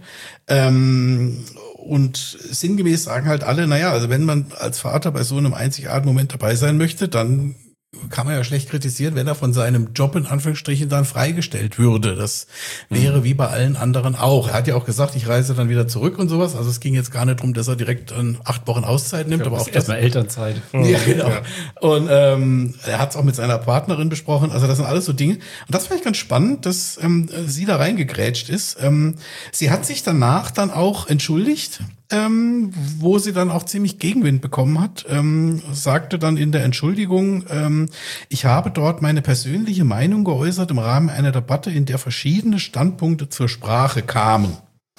Ähm, und sinngemäß sagen halt alle, naja, also wenn man als Vater bei so einem einzigartigen Moment dabei sein möchte, dann kann man ja schlecht kritisieren, wenn er von seinem Job in Anführungsstrichen dann freigestellt würde. Das wäre wie bei allen anderen auch. Er hat ja auch gesagt, ich reise dann wieder zurück und sowas. Also es ging jetzt gar nicht darum, dass er direkt ähm, acht Wochen Auszeit nimmt, aber auch das. Erstmal Elternzeit. Ja, genau. Und ähm, er hat es auch mit seiner Partnerin besprochen. Also das sind alles so Dinge. Und das fand ich ganz spannend, dass ähm, sie da reingegrätscht ist. Ähm, sie hat sich danach dann auch entschuldigt, ähm, wo sie dann auch ziemlich Gegenwind bekommen hat. Ähm, sagte dann in der Entschuldigung, ähm, ich habe dort meine persönliche Meinung geäußert im Rahmen einer Debatte, in der verschiedene Standpunkte zur Sprache kamen.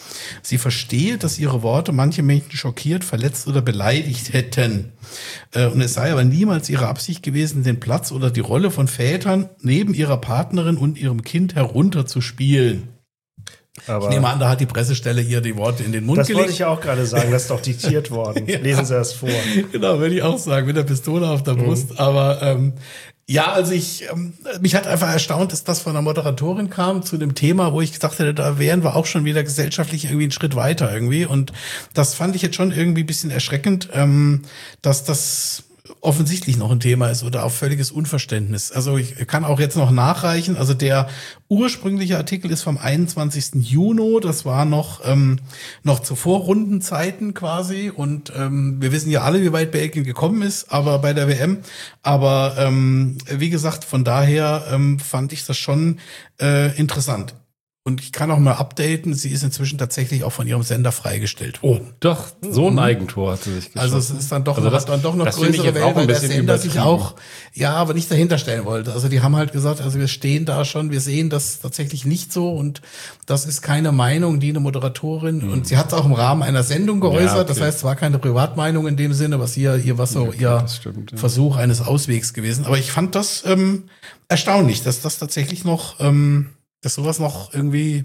Sie verstehe, dass ihre Worte manche Menschen schockiert, verletzt oder beleidigt hätten. Äh, und es sei aber niemals ihre Absicht gewesen, den Platz oder die Rolle von Vätern neben ihrer Partnerin und ihrem Kind herunterzuspielen. Aber Ich nehme an, da hat die Pressestelle ihr die Worte in den Mund das gelegt. wollte ich ja auch gerade sagen, das ist doch diktiert worden. Ja. Lesen Sie das vor. Genau, würde ich auch sagen, mit der Pistole auf der Brust. Mhm. Aber ähm, ja, also ich, ähm, mich hat einfach erstaunt, dass das von der Moderatorin kam zu dem Thema, wo ich gesagt hätte, da wären wir auch schon wieder gesellschaftlich irgendwie einen Schritt weiter irgendwie. Und das fand ich jetzt schon irgendwie ein bisschen erschreckend, ähm, dass das offensichtlich noch ein Thema ist oder auch völliges Unverständnis. Also ich kann auch jetzt noch nachreichen. Also der ursprüngliche Artikel ist vom einundzwanzigsten Juni. Das war noch ähm, noch zu Vorrundenzeiten quasi. Und ähm, wir wissen ja alle, wie weit Belgien gekommen ist, aber bei der W M. Aber ähm, wie gesagt, von daher ähm, fand ich das schon äh, interessant. Und ich kann auch mal updaten, sie ist inzwischen tatsächlich auch von ihrem Sender freigestellt worden. Doch, so ein Eigentor hat sie sich geschossen. Also es ist dann doch, Also das, hat dann doch noch das finde ich größere jetzt auch Welle, weil ein der bisschen Sender sich übertrieben. auch, ja, aber nicht dahinter stellen wollte. Also die haben halt gesagt, also wir stehen da schon, wir sehen das tatsächlich nicht so und das ist keine Meinung, die eine Moderatorin, mhm. und sie hat es auch im Rahmen einer Sendung geäußert, ja, okay. Das heißt, es war keine Privatmeinung in dem Sinne, was hier, hier was so ja, okay, ihr stimmt, ja. Versuch eines Auswegs gewesen. Aber ich fand das ähm, erstaunlich, dass das tatsächlich noch, ähm, dass sowas noch irgendwie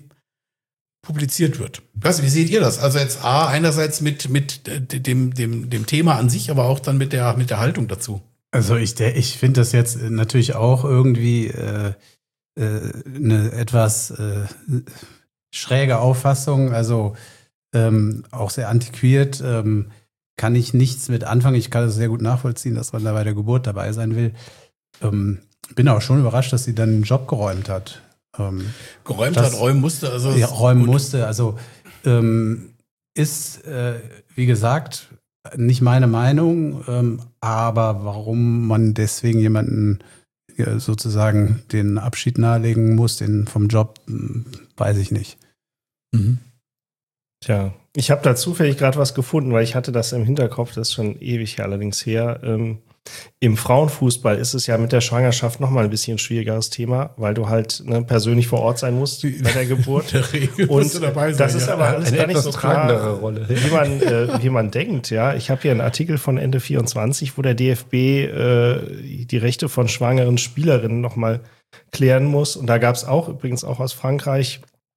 publiziert wird. Was, wie seht ihr das? Also jetzt A, einerseits mit mit dem dem dem Thema an sich, aber auch dann mit der mit der Haltung dazu. Also ich der, ich finde das jetzt natürlich auch irgendwie äh, äh, eine etwas äh, schräge Auffassung, also ähm, auch sehr antiquiert, ähm, kann ich nichts mit anfangen. Ich kann es sehr gut nachvollziehen, dass man da bei der Geburt dabei sein will. Ähm, bin auch schon überrascht, dass sie dann den Job geräumt hat. Ähm, Geräumt das, hat, räumen musste. Also ja, räumen gut. musste. Also ähm, ist, äh, wie gesagt, nicht meine Meinung, ähm, aber warum man deswegen jemanden äh, sozusagen den Abschied nahelegen muss, den vom Job, äh, weiß ich nicht. Mhm. Tja, ich habe da zufällig gerade was gefunden, weil ich hatte das im Hinterkopf, das ist schon ewig allerdings her. Ähm, Im Frauenfußball ist es ja mit der Schwangerschaft nochmal ein bisschen ein schwierigeres Thema, weil du halt ne, persönlich vor Ort sein musst bei der Geburt. Der Regel und musst du dabei sein, das ist ja. aber alles Eine gar nicht etwas so klar, tragendere Rolle. wie man, äh, wie man denkt. Ja, ich habe hier einen Artikel von Ende vierundzwanzig, wo der D F B äh, die Rechte von schwangeren Spielerinnen nochmal klären muss. Und da gab es auch, übrigens auch aus Frankreich,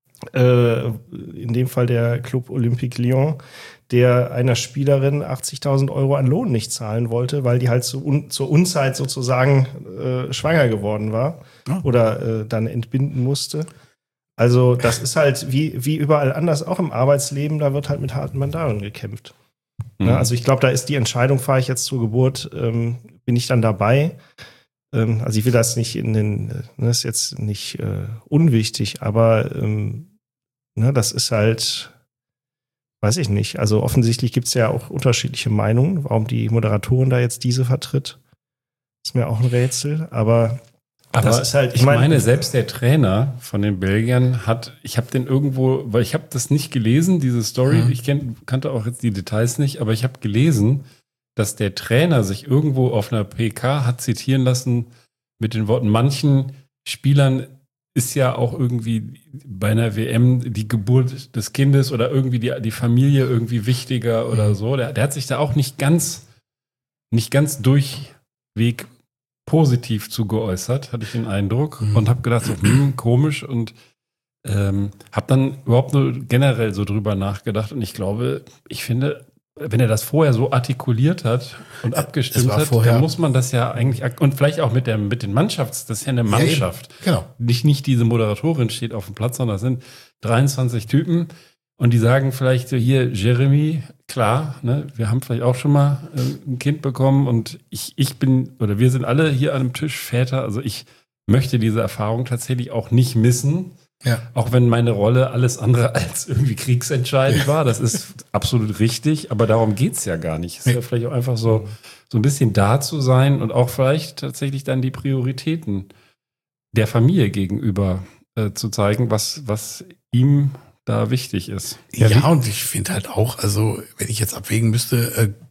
äh, in dem Fall der Club Olympique Lyon, der einer Spielerin achtzigtausend Euro an Lohn nicht zahlen wollte, weil die halt zu un- zur Unzeit sozusagen äh, schwanger geworden war ja. oder äh, dann entbinden musste. Also das ist halt wie, wie überall anders auch im Arbeitsleben, da wird halt mit harten Bandaren gekämpft. Mhm. Ja, also ich glaube, da ist die Entscheidung, fahre ich jetzt zur Geburt, ähm, bin ich dann dabei. Ähm, also ich will das nicht in den, das ist jetzt nicht äh, unwichtig, aber ähm, ne, das ist halt, weiß ich nicht. Also offensichtlich gibt es ja auch unterschiedliche Meinungen, warum die Moderatorin da jetzt diese vertritt. Ist mir auch ein Rätsel, aber, aber das ist halt, ich, ich meine, meine, selbst der Trainer von den Belgiern hat, ich habe den irgendwo, weil ich habe das nicht gelesen, diese Story, mhm. ich kenn, kannte auch jetzt die Details nicht, aber ich habe gelesen, dass der Trainer sich irgendwo auf einer P K hat zitieren lassen mit den Worten, manchen Spielern ist ja auch irgendwie bei einer W M die Geburt des Kindes oder irgendwie die, die Familie irgendwie wichtiger oder mhm. so. Der, der hat sich da auch nicht ganz, nicht ganz durchweg positiv zu geäußert, hatte ich den Eindruck. Mhm. Und habe gedacht, so, hm, komisch. Und ähm, habe dann überhaupt nur generell so drüber nachgedacht. Und ich glaube, ich finde, wenn er das vorher so artikuliert hat und abgestimmt hat, dann muss man das ja eigentlich, und vielleicht auch mit der, mit den Mannschafts, das ist ja eine Mannschaft. Ja, genau. Nicht, nicht diese Moderatorin steht auf dem Platz, sondern das sind dreiundzwanzig Typen und die sagen vielleicht so, hier, Jeremy, klar, ne, wir haben vielleicht auch schon mal äh, ein Kind bekommen und ich, ich bin, oder wir sind alle hier an einem Tisch Väter, also ich möchte diese Erfahrung tatsächlich auch nicht missen. Ja. Auch wenn meine Rolle alles andere als irgendwie kriegsentscheidend war, das ist absolut richtig, aber darum geht's ja gar nicht. Es ist ja vielleicht auch einfach so, so ein bisschen da zu sein und auch vielleicht tatsächlich dann die Prioritäten der Familie gegenüber äh, zu zeigen, was, was ihm da wichtig ist. Ja, ja und ich finde halt auch, also wenn ich jetzt abwägen müsste, äh,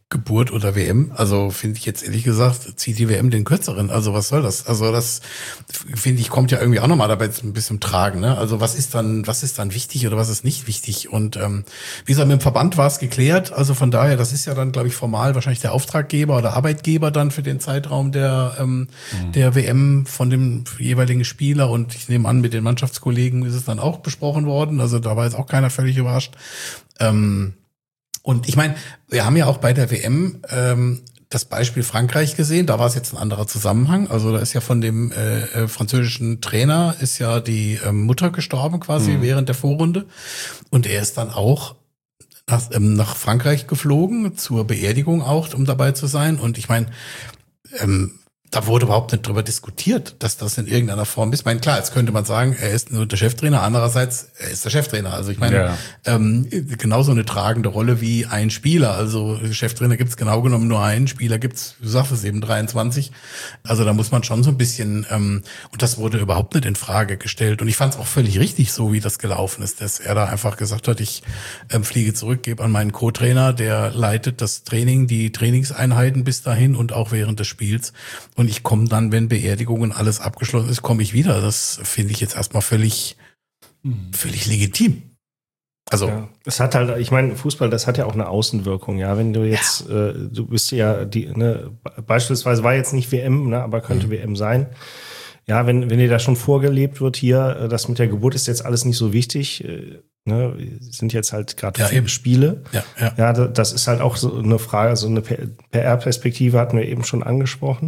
Geburt oder W M. Also finde ich jetzt ehrlich gesagt, zieht die W M den kürzeren. Also was soll das? Also das finde ich kommt ja irgendwie auch nochmal dabei ein bisschen tragen. Ne? Also was ist dann, was ist dann wichtig oder was ist nicht wichtig? Und ähm, wie gesagt, mit dem Verband war es geklärt. Also von daher, das ist ja dann, glaube ich, formal wahrscheinlich der Auftraggeber oder Arbeitgeber dann für den Zeitraum der ähm, mhm. der W M von dem jeweiligen Spieler. Und ich nehme an, mit den Mannschaftskollegen ist es dann auch besprochen worden. Also da war jetzt auch keiner völlig überrascht. Ähm, Und ich meine, wir haben ja auch bei der W M ähm, das Beispiel Frankreich gesehen. Da war es jetzt ein anderer Zusammenhang. Also da ist ja von dem äh, französischen Trainer ist ja die ähm, Mutter gestorben quasi mhm. während der Vorrunde. Und er ist dann auch nach, ähm, nach Frankreich geflogen, zur Beerdigung auch, um dabei zu sein. Und ich meine, ähm, da wurde überhaupt nicht drüber diskutiert, dass das in irgendeiner Form ist. Ich meine, klar, jetzt könnte man sagen, er ist nur der Cheftrainer, andererseits, er ist der Cheftrainer. Also ich meine, ja. ähm, genauso eine tragende Rolle wie ein Spieler. Also Cheftrainer gibt es genau genommen nur einen, Spieler gibt es, du sagst es eben, dreiundzwanzig. Also da muss man schon so ein bisschen, ähm, und das wurde überhaupt nicht in Frage gestellt. Und ich fand es auch völlig richtig, so wie das gelaufen ist, dass er da einfach gesagt hat, ich ähm, fliege zurück, gebe an meinen Co-Trainer, der leitet das Training, die Trainingseinheiten bis dahin und auch während des Spiels. Und ich komme dann, wenn Beerdigungen alles abgeschlossen ist, komme ich wieder. Das finde ich jetzt erstmal völlig, mhm. völlig legitim. Also. Ja, es hat halt, ich meine, Fußball, das hat ja auch eine Außenwirkung, ja. Wenn du jetzt, ja. äh, du bist ja, die, ne, beispielsweise war jetzt nicht W M, ne, aber könnte mhm. W M sein. Ja, wenn, wenn dir da schon vorgelebt wird hier, das mit der Geburt ist jetzt alles nicht so wichtig, äh, ne, sind jetzt halt gerade ja, viele Spiele. Ja, ja. ja, das ist halt auch so eine Frage, so eine P R-Perspektive hatten wir eben schon angesprochen.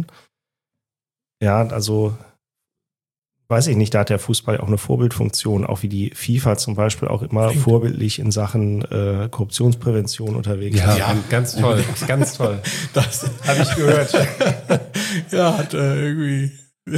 Ja, also weiß ich nicht, da hat der Fußball auch eine Vorbildfunktion, auch wie die FIFA zum Beispiel auch immer Klingt. vorbildlich in Sachen äh, Korruptionsprävention unterwegs ist. Ja, ja, ganz toll, ganz toll. Das habe ich gehört. Ja, hat äh, irgendwie...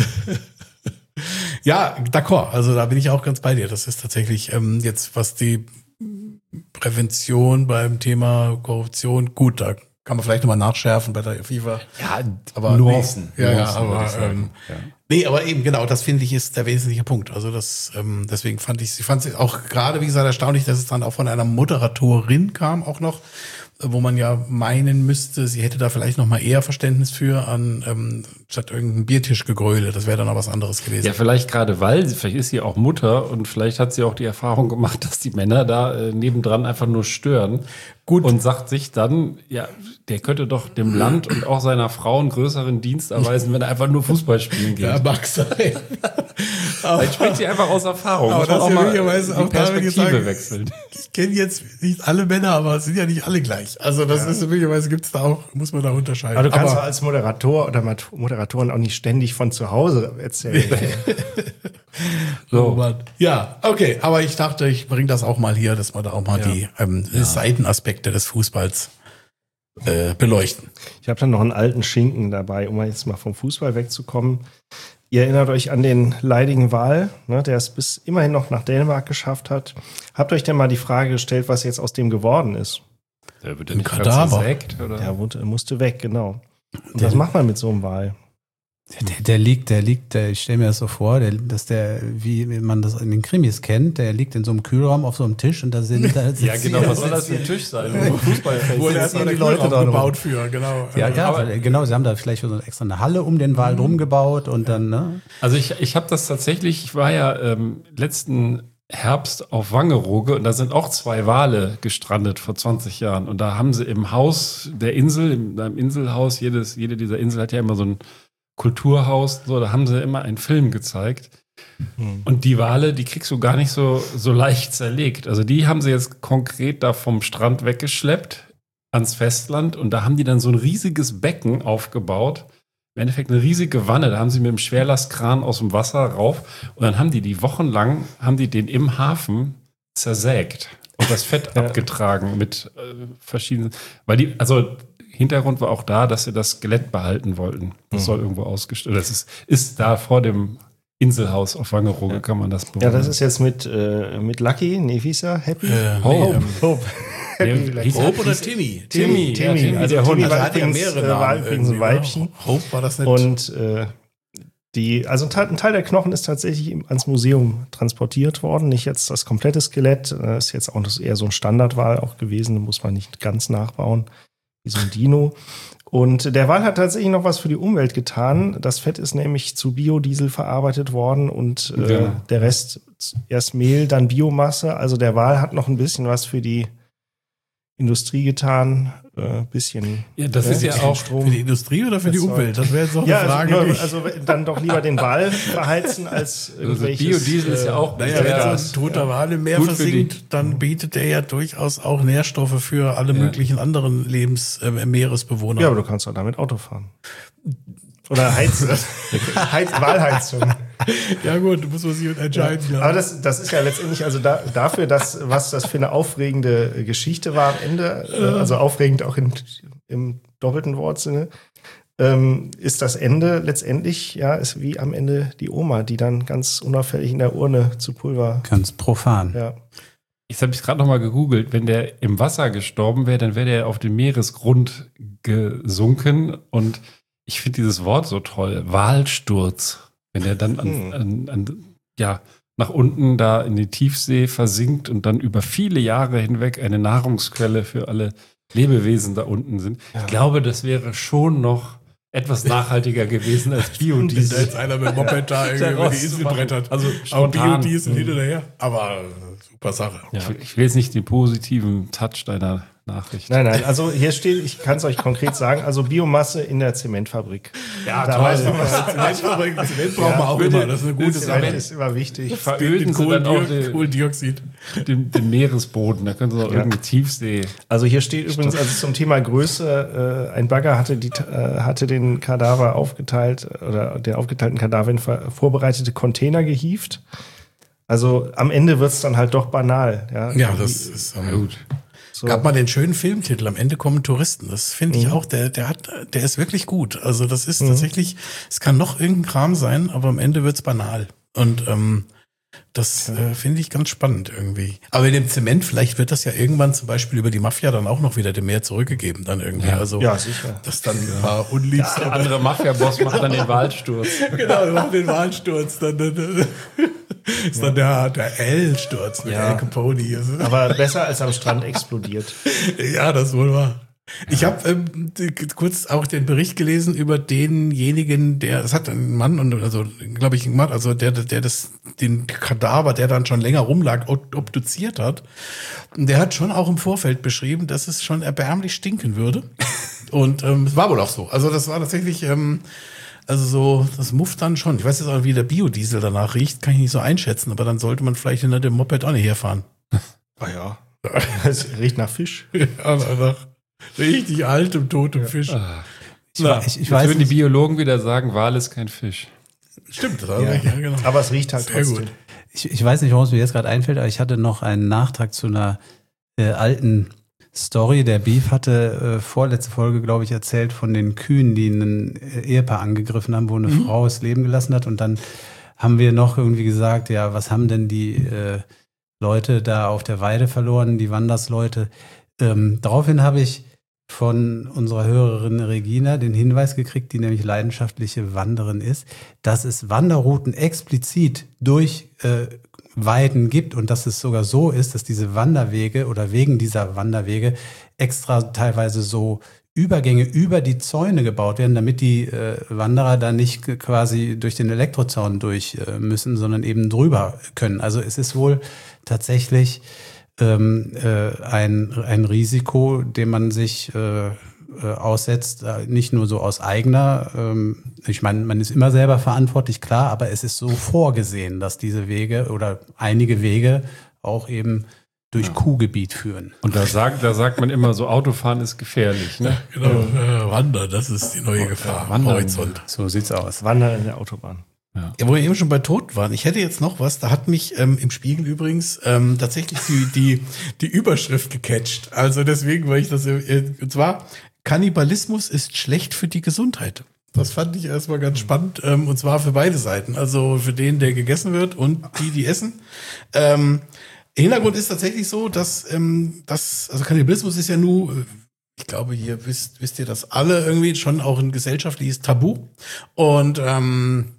Ja, d'accord, also da bin ich auch ganz bei dir. Das ist tatsächlich ähm, jetzt, was die Prävention beim Thema Korruption, gut, da kann man vielleicht nochmal nachschärfen bei der FIFA. Ja, aber Nuancen. Nee, ja, Nuancen, ja, aber ähm, ja. nee, aber eben genau, das finde ich ist der wesentliche Punkt. Also das, ähm, deswegen fand ich, ich fand es auch gerade, wie gesagt, erstaunlich, dass es dann auch von einer Moderatorin kam, auch noch, wo man ja meinen müsste, sie hätte da vielleicht noch mal eher Verständnis für an ähm, statt irgendein Biertischgegröle. Das wäre dann auch was anderes gewesen. Ja, vielleicht gerade weil, vielleicht ist sie auch Mutter und vielleicht hat sie auch die Erfahrung gemacht, dass die Männer da äh, nebendran einfach nur stören. Gut. Und sagt sich dann, ja, der könnte doch dem Land und auch seiner Frau einen größeren Dienst erweisen, wenn er einfach nur Fußball spielen geht. Ja, mag sein. Vielleicht spricht sie einfach aus Erfahrung. Aber muss man das auch mal die auch Perspektive sagen, wechseln. Ich kenne jetzt nicht alle Männer, aber es sind ja nicht alle gleich. Also das ja. ist möglicherweise gibt es da auch, muss man da unterscheiden. Aber du kannst aber als Moderator oder Moderatorin auch nicht ständig von zu Hause erzählen. So. Oh, ja, okay, aber ich dachte, ich bringe das auch mal hier, dass wir da auch mal ja. die ähm, ja. Seitenaspekte des Fußballs äh, beleuchten. Ich habe dann noch einen alten Schinken dabei, um jetzt mal vom Fußball wegzukommen. Ihr erinnert euch an den leidigen Wal, ne, der es bis immerhin noch nach Dänemark geschafft hat. Habt euch denn mal die Frage gestellt, was jetzt aus dem geworden ist? Der wird ja nicht versägt, oder? Der wurde, musste weg, genau. Und was macht man mit so einem Wal? Der, der liegt, der liegt, der, ich stelle mir das so vor, der, dass der, wie man das in den Krimis kennt, der liegt in so einem Kühlraum auf so einem Tisch und da sind da ja genau, was soll das für ein Tisch sein? Wo er erstmal die Leute da gebaut für, genau. Ja, ja, aber, genau, sie haben da vielleicht so extra eine Halle um den Wal drum gebaut und dann, ne? Also ich, ich habe das tatsächlich, ich war ja ähm, letzten Herbst auf Wangerooge und da sind auch zwei Wale gestrandet vor zwanzig Jahren und da haben sie im Haus der Insel, im, im Inselhaus, jedes, jede dieser Insel hat ja immer so ein Kulturhaus, so, da haben sie immer einen Film gezeigt. Mhm. Und die Wale, die kriegst du gar nicht so, so leicht zerlegt. Also die haben sie jetzt konkret da vom Strand weggeschleppt ans Festland und da haben die dann so ein riesiges Becken aufgebaut. Im Endeffekt eine riesige Wanne, da haben sie mit dem Schwerlastkran aus dem Wasser rauf und dann haben die die wochenlang, haben die den im Hafen zersägt und das Fett ja. abgetragen mit äh, verschiedenen, weil die, also Hintergrund war auch da, dass sie das Skelett behalten wollten. Das mhm. soll irgendwo ausgestellt. Das ist, ist da vor dem Inselhaus auf Wangerooge, ja. kann man das bewundern. Ja, das ist jetzt mit, äh, mit Lucky, nee, wie hieß er? Happy? Äh, Hope. Nee, Hope. Happy. Hope oder Timmy? Timmy. Timmy. Ja, Timmy. Also der Hund also war hat ja mehrere Namen. War übrigens ein Weibchen. Hope war das nicht. Und äh, die, also ein Teil, ein Teil der Knochen ist tatsächlich ans Museum transportiert worden. Nicht jetzt das komplette Skelett. Das ist jetzt auch eher so ein Standardwal auch gewesen. Da muss man nicht ganz nachbauen. wie so ein Dino. Und der Wal hat tatsächlich noch was für die Umwelt getan. Das Fett ist nämlich zu Biodiesel verarbeitet worden und äh, Genau. der Rest erst Mehl, dann Biomasse. Also der Wal hat noch ein bisschen was für die Industrie getan. Äh, bisschen. Ja, das ist ja auch Für die Industrie oder für die Das soll- Umwelt? Das wäre jetzt noch Ja, eine Frage. also, die nur, ich- also dann doch lieber den Wal verheizen als also irgendwelches. Biodiesel ist ja auch Naja, sehr- wenn so ein toter Wal im Meer Gut für versinkt, dann bietet der ja durchaus auch Nährstoffe für alle möglichen anderen Lebens-, äh, Meeresbewohner. Ja, aber du kannst doch damit Auto fahren. Oder heizen. Heiz, Walheizung. Ja gut, muss man sich entscheiden. Ja. Aber das, das ist ja letztendlich also da, dafür, dass, was das für eine aufregende Geschichte war am Ende, äh, also aufregend auch in, im doppelten Wortsinne, ähm, ist das Ende letztendlich, ja, ist wie am Ende die Oma, die dann ganz unauffällig in der Urne zu Pulver, Ganz profan. ja. Jetzt habe ich gerade noch mal gegoogelt. Wenn der im Wasser gestorben wäre, dann wäre der auf den Meeresgrund gesunken. Und ich finde dieses Wort so toll. Walsturz. Wenn der dann an, Hm. an, an, ja, nach unten da in die Tiefsee versinkt und dann über viele Jahre hinweg eine Nahrungsquelle für alle Lebewesen da unten sind. Ja. Ich glaube, das wäre schon noch etwas nachhaltiger gewesen als Da Biodiesel. ist einer mit dem Moped da irgendwie über die Insel brettert. Also Auch spontan. Biodiesel hinterher. Aber äh, super Sache. Ja. Ich, ich will jetzt nicht den positiven Touch deiner Nachricht. Nein, nein, also hier steht, ich kann es euch konkret sagen, also Biomasse in der Zementfabrik. Ja, Da toll. weiß man, Zementfabrik, Zement brauchen wir auch bitte. immer. Das ist eine gute Das Sache. Zement ist immer wichtig. Veröden sie dann auch Kohlendio- den, Kohlendioxid. den, den Meeresboden. Da können sie auch Ja. irgendeine Tiefsee. Also hier steht übrigens, also zum Thema Größe, äh, ein Bagger hatte, die, äh, hatte den Kadaver aufgeteilt oder den aufgeteilten Kadaver in ver- vorbereitete Container gehievt. Also am Ende wird's dann halt doch banal. Ja, Ja, das ist ähm, Gut. so. Gab mal den schönen Filmtitel, am Ende kommen Touristen. Das finde ich Mhm. auch, der, der hat, der ist wirklich gut. Also das ist tatsächlich, es kann noch irgendein Kram sein, aber am Ende wird's banal. Und ähm, das äh, finde ich ganz spannend irgendwie. Aber in dem Zement, vielleicht wird das ja irgendwann zum Beispiel über die Mafia dann auch noch wieder dem Meer zurückgegeben dann irgendwie. Ja. Also Ja, sicher. das dann ein paar unliebste. Der andere Mafia-Boss macht dann den Waldsturz. Genau, wir machen den Walsturz. Dann, dann, dann ist dann der, der L-Sturz mit Ja. Al Capone. Also, Aber besser als am Strand explodiert. ja, das wohl wahr. Ich habe ähm, die- kurz auch den Bericht gelesen über denjenigen, der, das hat ein Mann und also glaube ich ein Mann, also der, der das den Kadaver, der dann schon länger rumlag, ob- obduziert hat. Und der hat schon auch im Vorfeld beschrieben, dass es schon erbärmlich stinken würde. Und ähm, es war wohl auch so. Also das war tatsächlich, ähm, also so, das mufft dann schon. Ich weiß jetzt auch, wie der Biodiesel danach riecht, kann ich nicht so einschätzen, aber dann sollte man vielleicht hinter dem Moped auch nicht herfahren. Ah ja. Es riecht nach Fisch. Ja, danach richtig altem, totem Fisch. Ich, ich, ich Jetzt weiß würden die nicht, Biologen wieder sagen, Wal ist kein Fisch. Stimmt, das hat Ja. er, ja, genau. Aber es riecht halt Sehr trotzdem. gut. ich, ich weiß nicht, warum es mir jetzt gerade einfällt, aber ich hatte noch einen Nachtrag zu einer äh, alten Story. Der Beef hatte äh, vorletzte Folge, glaube ich, erzählt von den Kühen, die ein äh, Ehepaar angegriffen haben, wo eine Mhm. Frau das Leben gelassen hat. Und dann haben wir noch irgendwie gesagt, ja, was haben denn die äh, Leute da auf der Weide verloren, die Wandersleute? Ähm, daraufhin habe ich von unserer Hörerin Regina den Hinweis gekriegt, die nämlich leidenschaftliche Wanderin ist, dass es Wanderrouten explizit durch äh, Weiden gibt und dass es sogar so ist, dass diese Wanderwege oder wegen dieser Wanderwege extra teilweise so Übergänge über die Zäune gebaut werden, damit die äh, Wanderer da nicht ge- quasi durch den Elektrozaun durch äh, müssen, sondern eben drüber können. Also es ist wohl tatsächlich ähm, äh, ein, ein Risiko, dem man sich äh, äh, aussetzt, äh, nicht nur so aus eigener, ähm, ich meine, man ist immer selber verantwortlich, klar, aber es ist so vorgesehen, dass diese Wege oder einige Wege auch eben durch Kuhgebiet führen. Und da sagt, da sagt man immer so, Autofahren ist gefährlich. Ne? Genau, äh, Wandern, das ist die neue Gefahr. Wandern. Horizont. So sieht's aus. Wandern in der Autobahn. Ja, wo wir eben schon bei Tod waren. Ich hätte jetzt noch was, da hat mich ähm, im Spiegel übrigens ähm, tatsächlich die, die, die Überschrift gecatcht. Also deswegen war ich das, äh, und zwar, Kannibalismus ist schlecht für die Gesundheit. Das fand ich erstmal ganz spannend, ähm, und zwar für beide Seiten. Also für den, der gegessen wird und die, die essen. Ähm, Hintergrund ist tatsächlich so, dass, ähm, das, also Kannibalismus ist ja nur, äh, ich glaube, hier wisst, wisst ihr das alle irgendwie, schon auch ein gesellschaftliches Tabu. Und, ähm,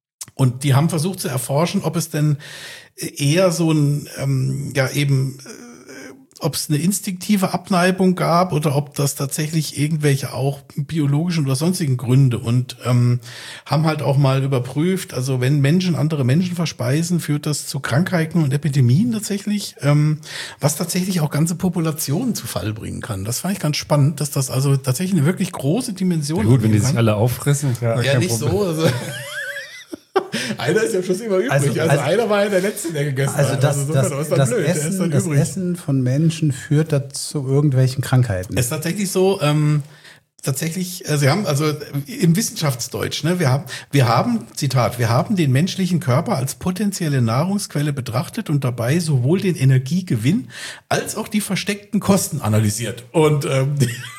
und die haben versucht zu erforschen, ob es denn eher so ein, ähm, ja eben, äh, ob es eine instinktive Abneigung gab oder ob das tatsächlich irgendwelche auch biologischen oder sonstigen Gründe und ähm, haben halt auch mal überprüft, also wenn Menschen andere Menschen verspeisen, führt das zu Krankheiten und Epidemien tatsächlich, ähm, was tatsächlich auch ganze Populationen zu Fall bringen kann. Das fand ich ganz spannend, dass das also tatsächlich eine wirklich große Dimension Ja gut, wenn die kann. sich alle auffressen. Ja, Ja, kein nicht Problem. so. Also einer ist ja schon immer übrig. Also- Also, also- einer war ja der Letzte, der gegessen Also hat. das, insofern, das, was ist dann das, blöd? Der ist Essen, dann das übrig. Essen von Menschen führt dazu irgendwelchen Krankheiten. Es ist tatsächlich so, ähm, tatsächlich, äh, Sie haben, also äh, im Wissenschaftsdeutsch, ne, wir haben, wir haben, Zitat, wir haben den menschlichen Körper als potenzielle Nahrungsquelle betrachtet und dabei sowohl den Energiegewinn als auch die versteckten Kosten analysiert. Und ähm,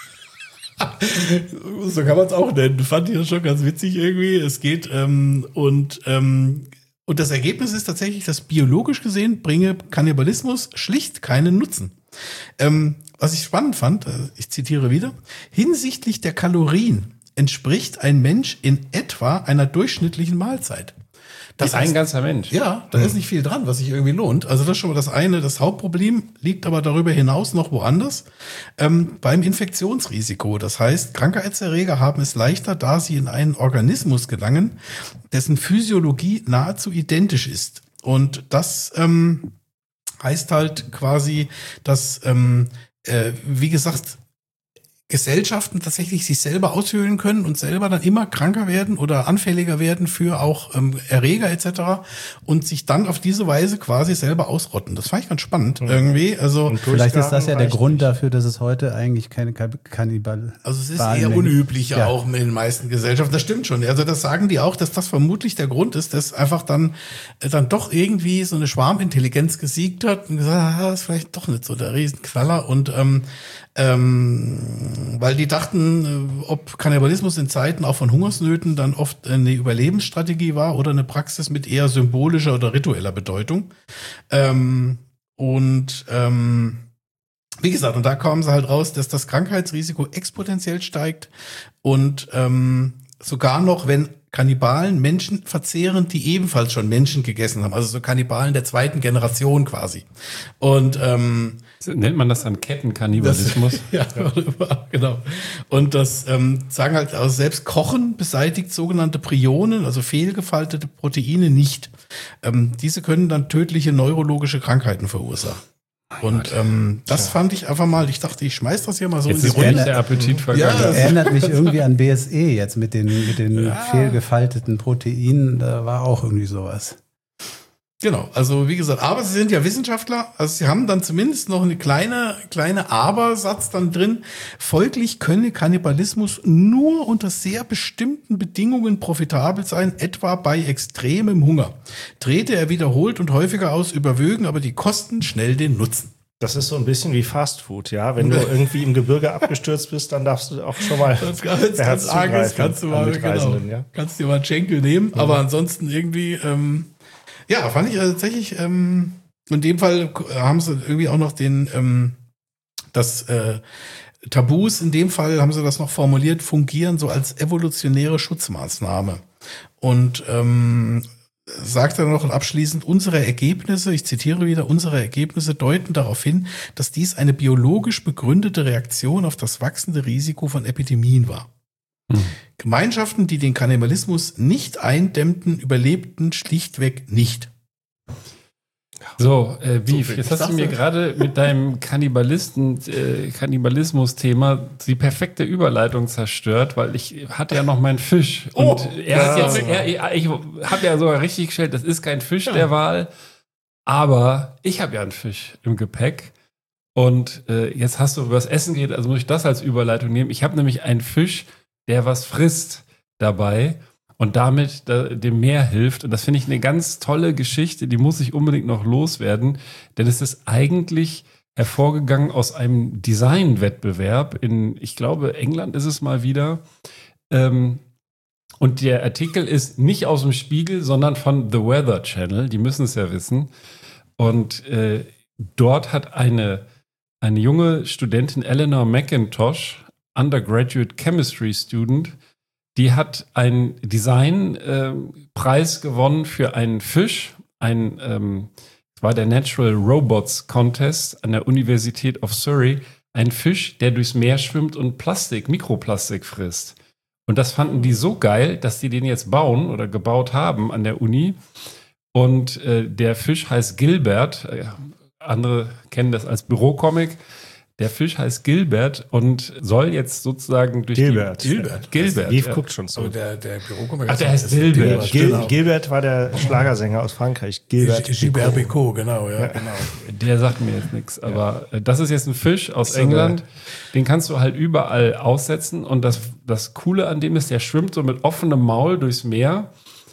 so kann man es auch nennen. Fand ich das schon ganz witzig irgendwie. Es geht ähm, und ähm, und das Ergebnis ist tatsächlich, dass biologisch gesehen bringe Kannibalismus schlicht keinen Nutzen. Ähm, was ich spannend fand, äh, ich zitiere wieder, hinsichtlich der Kalorien entspricht ein Mensch in etwa einer durchschnittlichen Mahlzeit. Das ist ein ganzer Mensch. Ja, da ist nicht viel dran, was sich irgendwie lohnt. Also das ist schon mal das eine. Das Hauptproblem liegt aber darüber hinaus noch woanders, ähm, beim Infektionsrisiko. Das heißt, Krankheitserreger haben es leichter, da sie in einen Organismus gelangen, dessen Physiologie nahezu identisch ist. Und das ähm, heißt halt quasi, dass, ähm, äh, wie gesagt, Gesellschaften tatsächlich sich selber aushöhlen können und selber dann immer kranker werden oder anfälliger werden für auch ähm, Erreger et cetera und sich dann auf diese Weise quasi selber ausrotten. Das fand ich ganz spannend Mhm. irgendwie. Also Und Vielleicht ist das ja der reicht Grund nicht. dafür, dass es heute eigentlich keine Kannibal. Also es ist Bahnen eher mehr gibt. unüblicher Ja. auch in den meisten Gesellschaften. Das stimmt schon. Also das sagen die auch, dass das vermutlich der Grund ist, dass einfach dann äh, dann doch irgendwie so eine Schwarmintelligenz gesiegt hat und gesagt, ah, das ist vielleicht doch nicht so der Riesenknaller. Und ähm, ähm, weil die dachten, äh, ob Kannibalismus in Zeiten auch von Hungersnöten dann oft eine Überlebensstrategie war oder eine Praxis mit eher symbolischer oder ritueller Bedeutung. Ähm, und ähm, wie gesagt, und da kommen sie halt raus, dass das Krankheitsrisiko exponentiell steigt und ähm, sogar noch, wenn Kannibalen Menschen verzehren, die ebenfalls schon Menschen gegessen haben, also so Kannibalen der zweiten Generation quasi. Und ähm, Nennt man das dann Kettenkannibalismus? ja, genau. Und das ähm, sagen halt, also selbst Kochen beseitigt sogenannte Prionen, also fehlgefaltete Proteine nicht. Ähm, diese können dann tödliche neurologische Krankheiten verursachen. Und ähm, das fand ich einfach mal, ich dachte, ich schmeiß das hier mal so Jetzt in ist die Runde. wirklich der Appetit vergangen. Ja, Das erinnert mich irgendwie an B S E jetzt mit den, mit den Ja. fehlgefalteten Proteinen. Da war auch irgendwie sowas. Genau, also wie gesagt, aber sie sind ja Wissenschaftler, also sie haben dann zumindest noch eine kleine, kleine Aber-Satz dann drin. Folglich könne Kannibalismus nur unter sehr bestimmten Bedingungen profitabel sein, etwa bei extremem Hunger. Trete er wiederholt und häufiger aus, überwögen aber die Kosten schnell den Nutzen. Das ist so ein bisschen wie Fast Food, ja. Wenn du irgendwie im Gebirge abgestürzt bist, dann darfst du auch schon mal. Das ganz, ganz arg ist, kannst du mal, genau, ja. kannst dir mal einen Schenkel nehmen, aber ansonsten irgendwie, ähm, ja, fand ich tatsächlich, ähm, in dem Fall haben sie irgendwie auch noch den, ähm, das äh, Tabus, in dem Fall haben sie das noch formuliert, fungieren so als evolutionäre Schutzmaßnahme. Und ähm, sagt er noch abschließend, unsere Ergebnisse, ich zitiere wieder, unsere Ergebnisse deuten darauf hin, dass dies eine biologisch begründete Reaktion auf das wachsende Risiko von Epidemien war. Hm. Gemeinschaften, die den Kannibalismus nicht eindämmten, überlebten schlichtweg nicht. So, äh, Beef, So, jetzt ich hast du dachte- mir gerade mit deinem Kannibalisten, äh, Kannibalismus-Thema die perfekte Überleitung zerstört, weil ich hatte ja noch meinen Fisch. Oh, und er hat ja. jetzt, er, er, ich habe ja sogar richtig gestellt, das ist kein Fisch der Wahl, aber ich habe ja einen Fisch im Gepäck. Und äh, jetzt hast du über das Essen geredet, also muss ich das als Überleitung nehmen. Ich habe nämlich einen Fisch, der was frisst dabei und damit da, dem Meer hilft. Und das finde ich eine ganz tolle Geschichte, die muss ich unbedingt noch loswerden, denn es ist eigentlich hervorgegangen aus einem Designwettbewerb in, ich glaube, England ist es mal wieder. Ähm, und der Artikel ist nicht aus dem Spiegel, sondern von The Weather Channel, die müssen es ja wissen. Und äh, dort hat eine, eine junge Studentin, Eleanor McIntosh, Undergraduate Chemistry Student, die hat einen Designpreis äh, gewonnen für einen Fisch, ein, ähm, war der Natural Robots Contest an der Universität of Surrey ein Fisch, der durchs Meer schwimmt und Plastik, Mikroplastik frisst. Und das fanden die so geil, dass die den jetzt bauen oder gebaut haben an der Uni. Und äh, der Fisch heißt Gilbert. Äh, andere kennen das als Bürocomic. Der Fisch heißt Gilbert und soll jetzt sozusagen durch Gilbert. die... Gilbert. Gilbert. Yves ja. guckt schon so. So, der, der Bürokomiker. Ach, der heißt Gilbert. Gil genau. Gilbert war der Schlagersänger aus Frankreich. Gilbert. Gilbert Bécaud, genau, ja, genau. Der sagt mir jetzt nichts, aber äh, das ist jetzt ein Fisch aus England, den kannst du halt überall aussetzen und das, das Coole an dem ist, der schwimmt so mit offenem Maul durchs Meer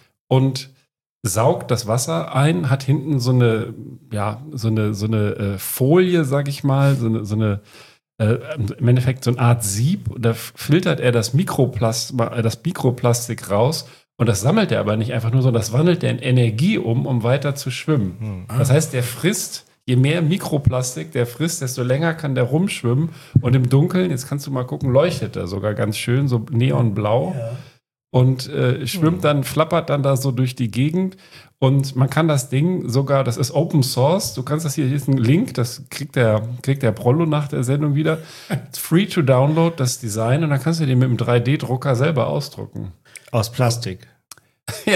und saugt das Wasser ein, hat hinten so eine, ja, so eine, so eine äh, Folie, sag ich mal, so eine, so eine äh, im Endeffekt so eine Art Sieb, und da filtert er das Mikroplast, äh, das Mikroplastik raus. Und das sammelt er aber nicht einfach nur, sondern das wandelt er in Energie um, um weiter zu schwimmen. Hm. Das heißt, der frisst, je mehr Mikroplastik der frisst, desto länger kann der rumschwimmen. Und im Dunkeln, jetzt kannst du mal gucken, leuchtet er sogar ganz schön, so neonblau. Ja. Und äh, schwimmt dann, flappert dann da so durch die Gegend. Und man kann das Ding sogar, das ist Open Source, du kannst das hier, hier ist ein Link, das kriegt der, kriegt der Prollo nach der Sendung wieder. It's free to download, das Design. Und dann kannst du den mit einem drei D Drucker selber ausdrucken. Aus Plastik. Ja,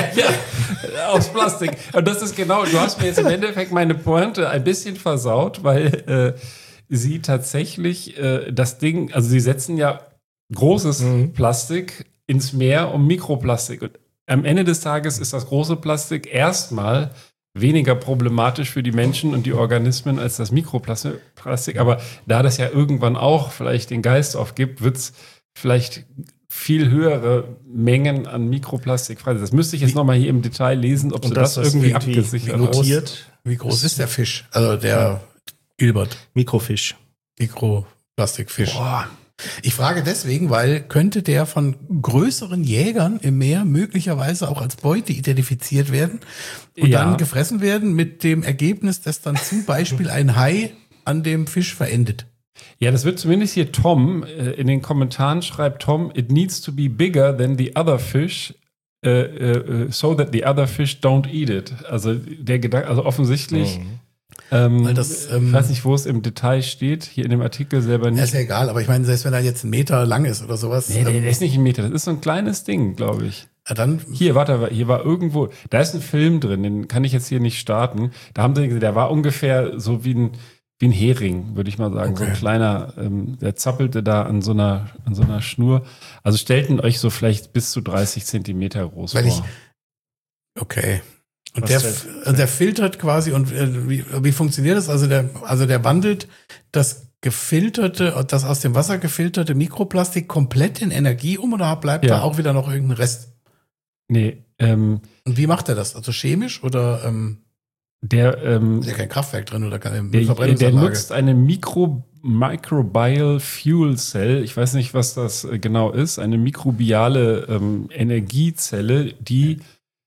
ja, aus Plastik. Und das ist genau, du hast mir jetzt im Endeffekt meine Pointe ein bisschen versaut, weil äh, sie tatsächlich äh, das Ding, also sie setzen ja großes mhm. Plastik ins Meer um Mikroplastik. Und am Ende des Tages ist das große Plastik erstmal weniger problematisch für die Menschen und die Organismen als das Mikroplastik. Aber da das ja irgendwann auch vielleicht den Geist aufgibt, wird es vielleicht viel höhere Mengen an Mikroplastik frei. Das müsste ich jetzt nochmal hier im Detail lesen, ob sie das, das irgendwie, irgendwie abgesichert notiert. Wie groß ist der Fisch? Also der ja. Gilbert. Mikrofisch. Mikroplastikfisch. Boah. Ich frage deswegen, weil könnte der von größeren Jägern im Meer möglicherweise auch als Beute identifiziert werden und ja. dann gefressen werden mit dem Ergebnis, dass dann zum Beispiel ein Hai an dem Fisch verendet? Ja, das wird zumindest hier Tom, äh, in den Kommentaren schreibt Tom, it needs to be bigger than the other fish, uh, uh, so that the other fish don't eat it. Also der Gedanke, also offensichtlich, mhm. ähm, das, ähm, ich weiß nicht, wo es im Detail steht, hier in dem Artikel selber nicht. Ist ja egal, aber ich meine, selbst wenn er jetzt einen Meter lang ist oder sowas. Nee, der, der ist nicht ein Meter, das ist so ein kleines Ding, glaube ich. Ja, dann hier, warte, hier war irgendwo, da ist ein Film drin, den kann ich jetzt hier nicht starten. Da haben sie gesagt, der war ungefähr so wie ein Wie ein Hering, würde ich mal sagen. Okay. So ein kleiner, ähm, der zappelte da an so einer, an so einer Schnur. Also stellten euch so vielleicht bis zu dreißig Zentimeter groß Weil vor. Ich, okay. Und der, der, der filtert quasi, und äh, wie, wie funktioniert das? Also der, also der wandelt das gefilterte, das aus dem Wasser gefilterte Mikroplastik komplett in Energie um, oder bleibt ja. da auch wieder noch irgendein Rest? Nee. Ähm, und wie macht er das? Also chemisch oder ähm Der, ähm, ist ja kein Kraftwerk drin oder keine der, Verbrennungsanlage. der nutzt eine Mikro, Microbial Fuel Cell. Ich weiß nicht, was das genau ist. Eine mikrobiale ähm, Energiezelle, die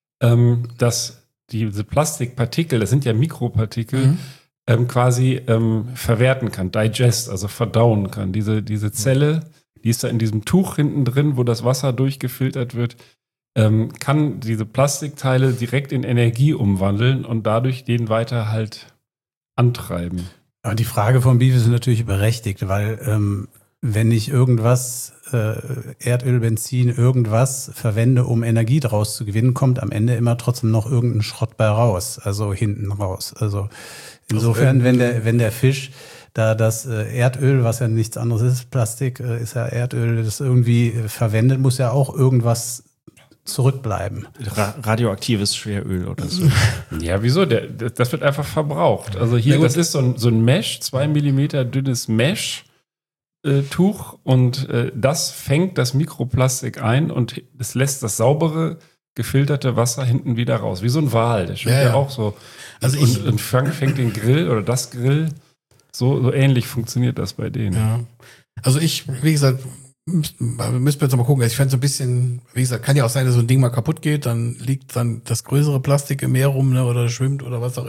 ähm, das, diese Plastikpartikel, das sind ja Mikropartikel, mhm. ähm, quasi ähm, verwerten kann, digest, also verdauen kann. Diese, diese Zelle, die ist da in diesem Tuch hinten drin, wo das Wasser durchgefiltert wird, Ähm, kann diese Plastikteile direkt in Energie umwandeln und dadurch den weiter halt antreiben. Aber die Frage von Beef ist natürlich berechtigt, weil ähm, wenn ich irgendwas, äh, Erdöl, Benzin, irgendwas verwende, um Energie daraus zu gewinnen, kommt am Ende immer trotzdem noch irgendein Schrott bei raus, also hinten raus. Also insofern, wenn der, wenn der Fisch da das äh, Erdöl, was ja nichts anderes ist, Plastik äh, ist ja Erdöl, das irgendwie äh, verwendet, muss ja auch irgendwas zurückbleiben. Ra- radioaktives Schweröl oder so. Ja, wieso? Der, das wird einfach verbraucht. Also hier, das ist so ein, so ein Mesh, zwei Millimeter dünnes Mesh-Tuch äh, und äh, das fängt das Mikroplastik ein und es lässt das saubere, gefilterte Wasser hinten wieder raus. Wie so ein Wal, der schwimmt ja, ja. ja auch so. Also und, und fängt, fängt den Grill oder das Grill. So, so ähnlich funktioniert das bei denen. Ja. Also ich, wie gesagt, müssen wir jetzt mal gucken. Ich fände so ein bisschen, wie gesagt, kann ja auch sein, dass so ein Ding mal kaputt geht, dann liegt dann das größere Plastik im Meer rum, ne, oder schwimmt oder was auch immer.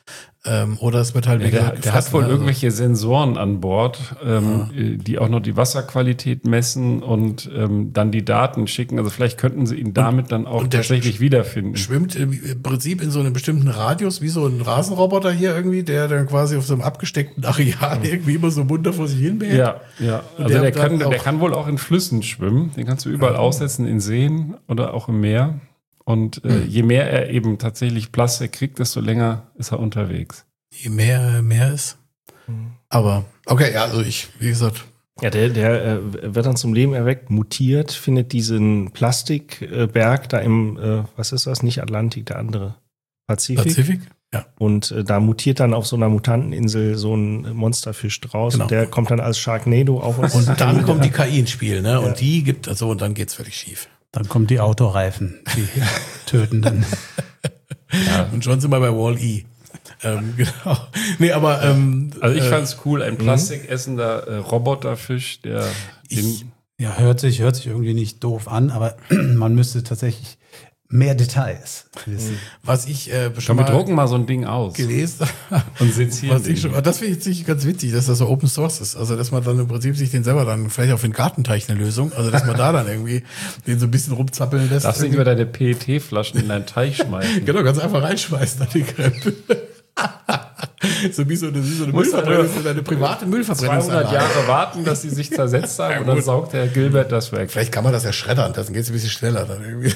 Ähm, oder es wird halt Ja, wie der, gesagt der hat gefressen, wohl also. irgendwelche Sensoren an Bord, ähm, die auch noch die Wasserqualität messen und ähm, dann die Daten schicken. Also vielleicht könnten sie ihn damit dann auch und der tatsächlich sch- wiederfinden. Schwimmt im Prinzip in so einem bestimmten Radius, wie so ein Rasenroboter hier irgendwie, der dann quasi auf so einem abgesteckten Areal irgendwie immer so munter vor sich hin behält. Ja, ja. Und Also der der, hat dann kann, der auch- kann wohl auch in Flüssen schwimmen. Den kannst du überall aussetzen, in Seen oder auch im Meer. Und äh, je mehr er eben tatsächlich Plastik kriegt, desto länger ist er unterwegs. Je mehr mehr ist. Aber, okay, ja, also ich, wie gesagt, Ja, der, der äh, wird dann zum Leben erweckt, mutiert, findet diesen Plastikberg äh, da im, äh, was ist das? Nicht Atlantik, der andere. Pazifik. Pazifik? Ja. Und äh, da mutiert dann auf so einer Mutanteninsel so ein Monsterfisch draus. Genau. Und der kommt dann als Sharknado auf uns. Und dann kommt die K I ins Spiel, ne? Und die gibt, also, und dann geht's völlig schief. Dann kommen die Autoreifen, die töten dann. Und schon sind wir bei Wall-E. Ähm, genau. Nee, aber, ähm, Also ich äh, fand's cool, ein plastikessender äh, Roboterfisch, der Ich- den, Ja, hört sich, hört sich irgendwie nicht doof an, aber man müsste tatsächlich mehr Details wissen. was ich äh, schon Komm, wir mal drucken mal so ein Ding aus gelesen habe, und sezieren was ich den. schon, das finde ich jetzt nicht ganz witzig, dass das so Open Source ist. Also, dass man dann im Prinzip sich den selber dann vielleicht auf den Gartenteich eine Lösung, also dass man da dann irgendwie den so ein bisschen rumzappeln lässt. Darfst nicht über deine P E T-Flaschen in deinen Teich schmeißen. Genau, ganz einfach reinschmeißen an die Krempel. So wie so eine, wie so eine Musst du Müllverbrennung, so eine private Müllverbrennungsanlage. zweihundert Jahre warten, dass die sich zersetzt haben und dann gut. saugt der Gilbert das weg. Vielleicht kann man das ja schreddern, dann geht es ein bisschen schneller dann irgendwie.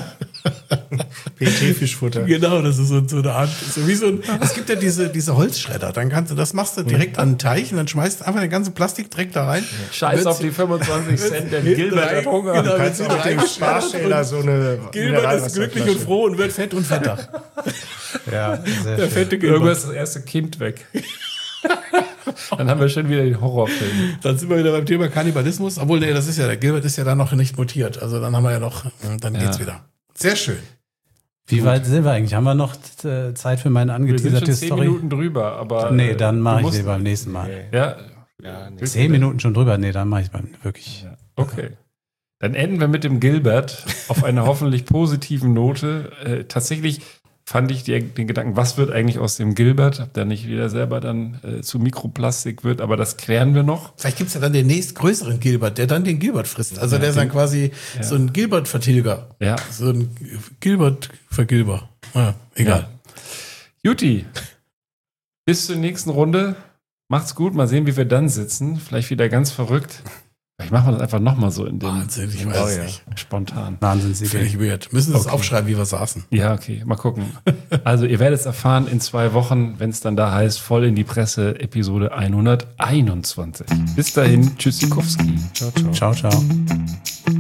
P E T-Fischfutter. Genau, das ist so, so eine Art, so wie so ein, es gibt ja diese, diese Holzschredder, dann kannst du, das machst du direkt an den Teich und dann schmeißt du einfach den ganzen Plastikdreck da rein. Scheiß auf die fünfundzwanzig Cent, der Gilbert hat Hunger. Genau, Kannst du wird auf dem Sparschäler so eine Gilbert ist glücklich und froh und wird fett und fetter. Ja, sehr Der schön. fette Irgendwann Gilbert. ist das erste Kind weg. Dann haben wir schon wieder den Horrorfilm. Dann sind wir wieder beim Thema Kannibalismus. Obwohl, nee, das ist ja, der Gilbert ist ja dann noch nicht mutiert. Also dann haben wir ja noch, dann geht's Ja. wieder. Sehr schön. Wie weit sind wir eigentlich? Haben wir noch äh, Zeit für meine Wir sind schon angeteaserte zehn Story? Minuten drüber, aber. Nee, äh, dann du mache ich musst- sie beim nächsten Mal. Ja, Ja, nee. Zehn Minuten schon drüber? Nee, dann mache ich beim wirklich. okay. Dann enden wir mit dem Gilbert auf einer hoffentlich positiven Note. Äh, tatsächlich fand ich die, den Gedanken, was wird eigentlich aus dem Gilbert? Ob der nicht wieder selber dann äh, zu Mikroplastik wird, aber das klären wir noch. Vielleicht gibt's ja dann den nächstgrößeren Gilbert, der dann den Gilbert frisst. Also der ist dann quasi Ja. so ein Gilbert-Vertilger. Ja. So ein Gilbert-Vergilber. Ja, egal. Ja. Juti, bis zur nächsten Runde. Macht's gut. Mal sehen, wie wir dann sitzen. Vielleicht wieder ganz verrückt. Vielleicht machen wir das einfach nochmal so in dem Wahnsinn, ich weiß Oh es ja, nicht. spontan. Wahnsinnsidee. Völlig weird. Müssen das Okay. aufschreiben, wie wir saßen. Ja, okay, mal gucken. Also ihr werdet es erfahren in zwei Wochen, wenn es dann da heißt, voll in die Presse, Episode hunderteinundzwanzig. Bis dahin, tschüssikowski. Ciao, ciao. Ciao, ciao.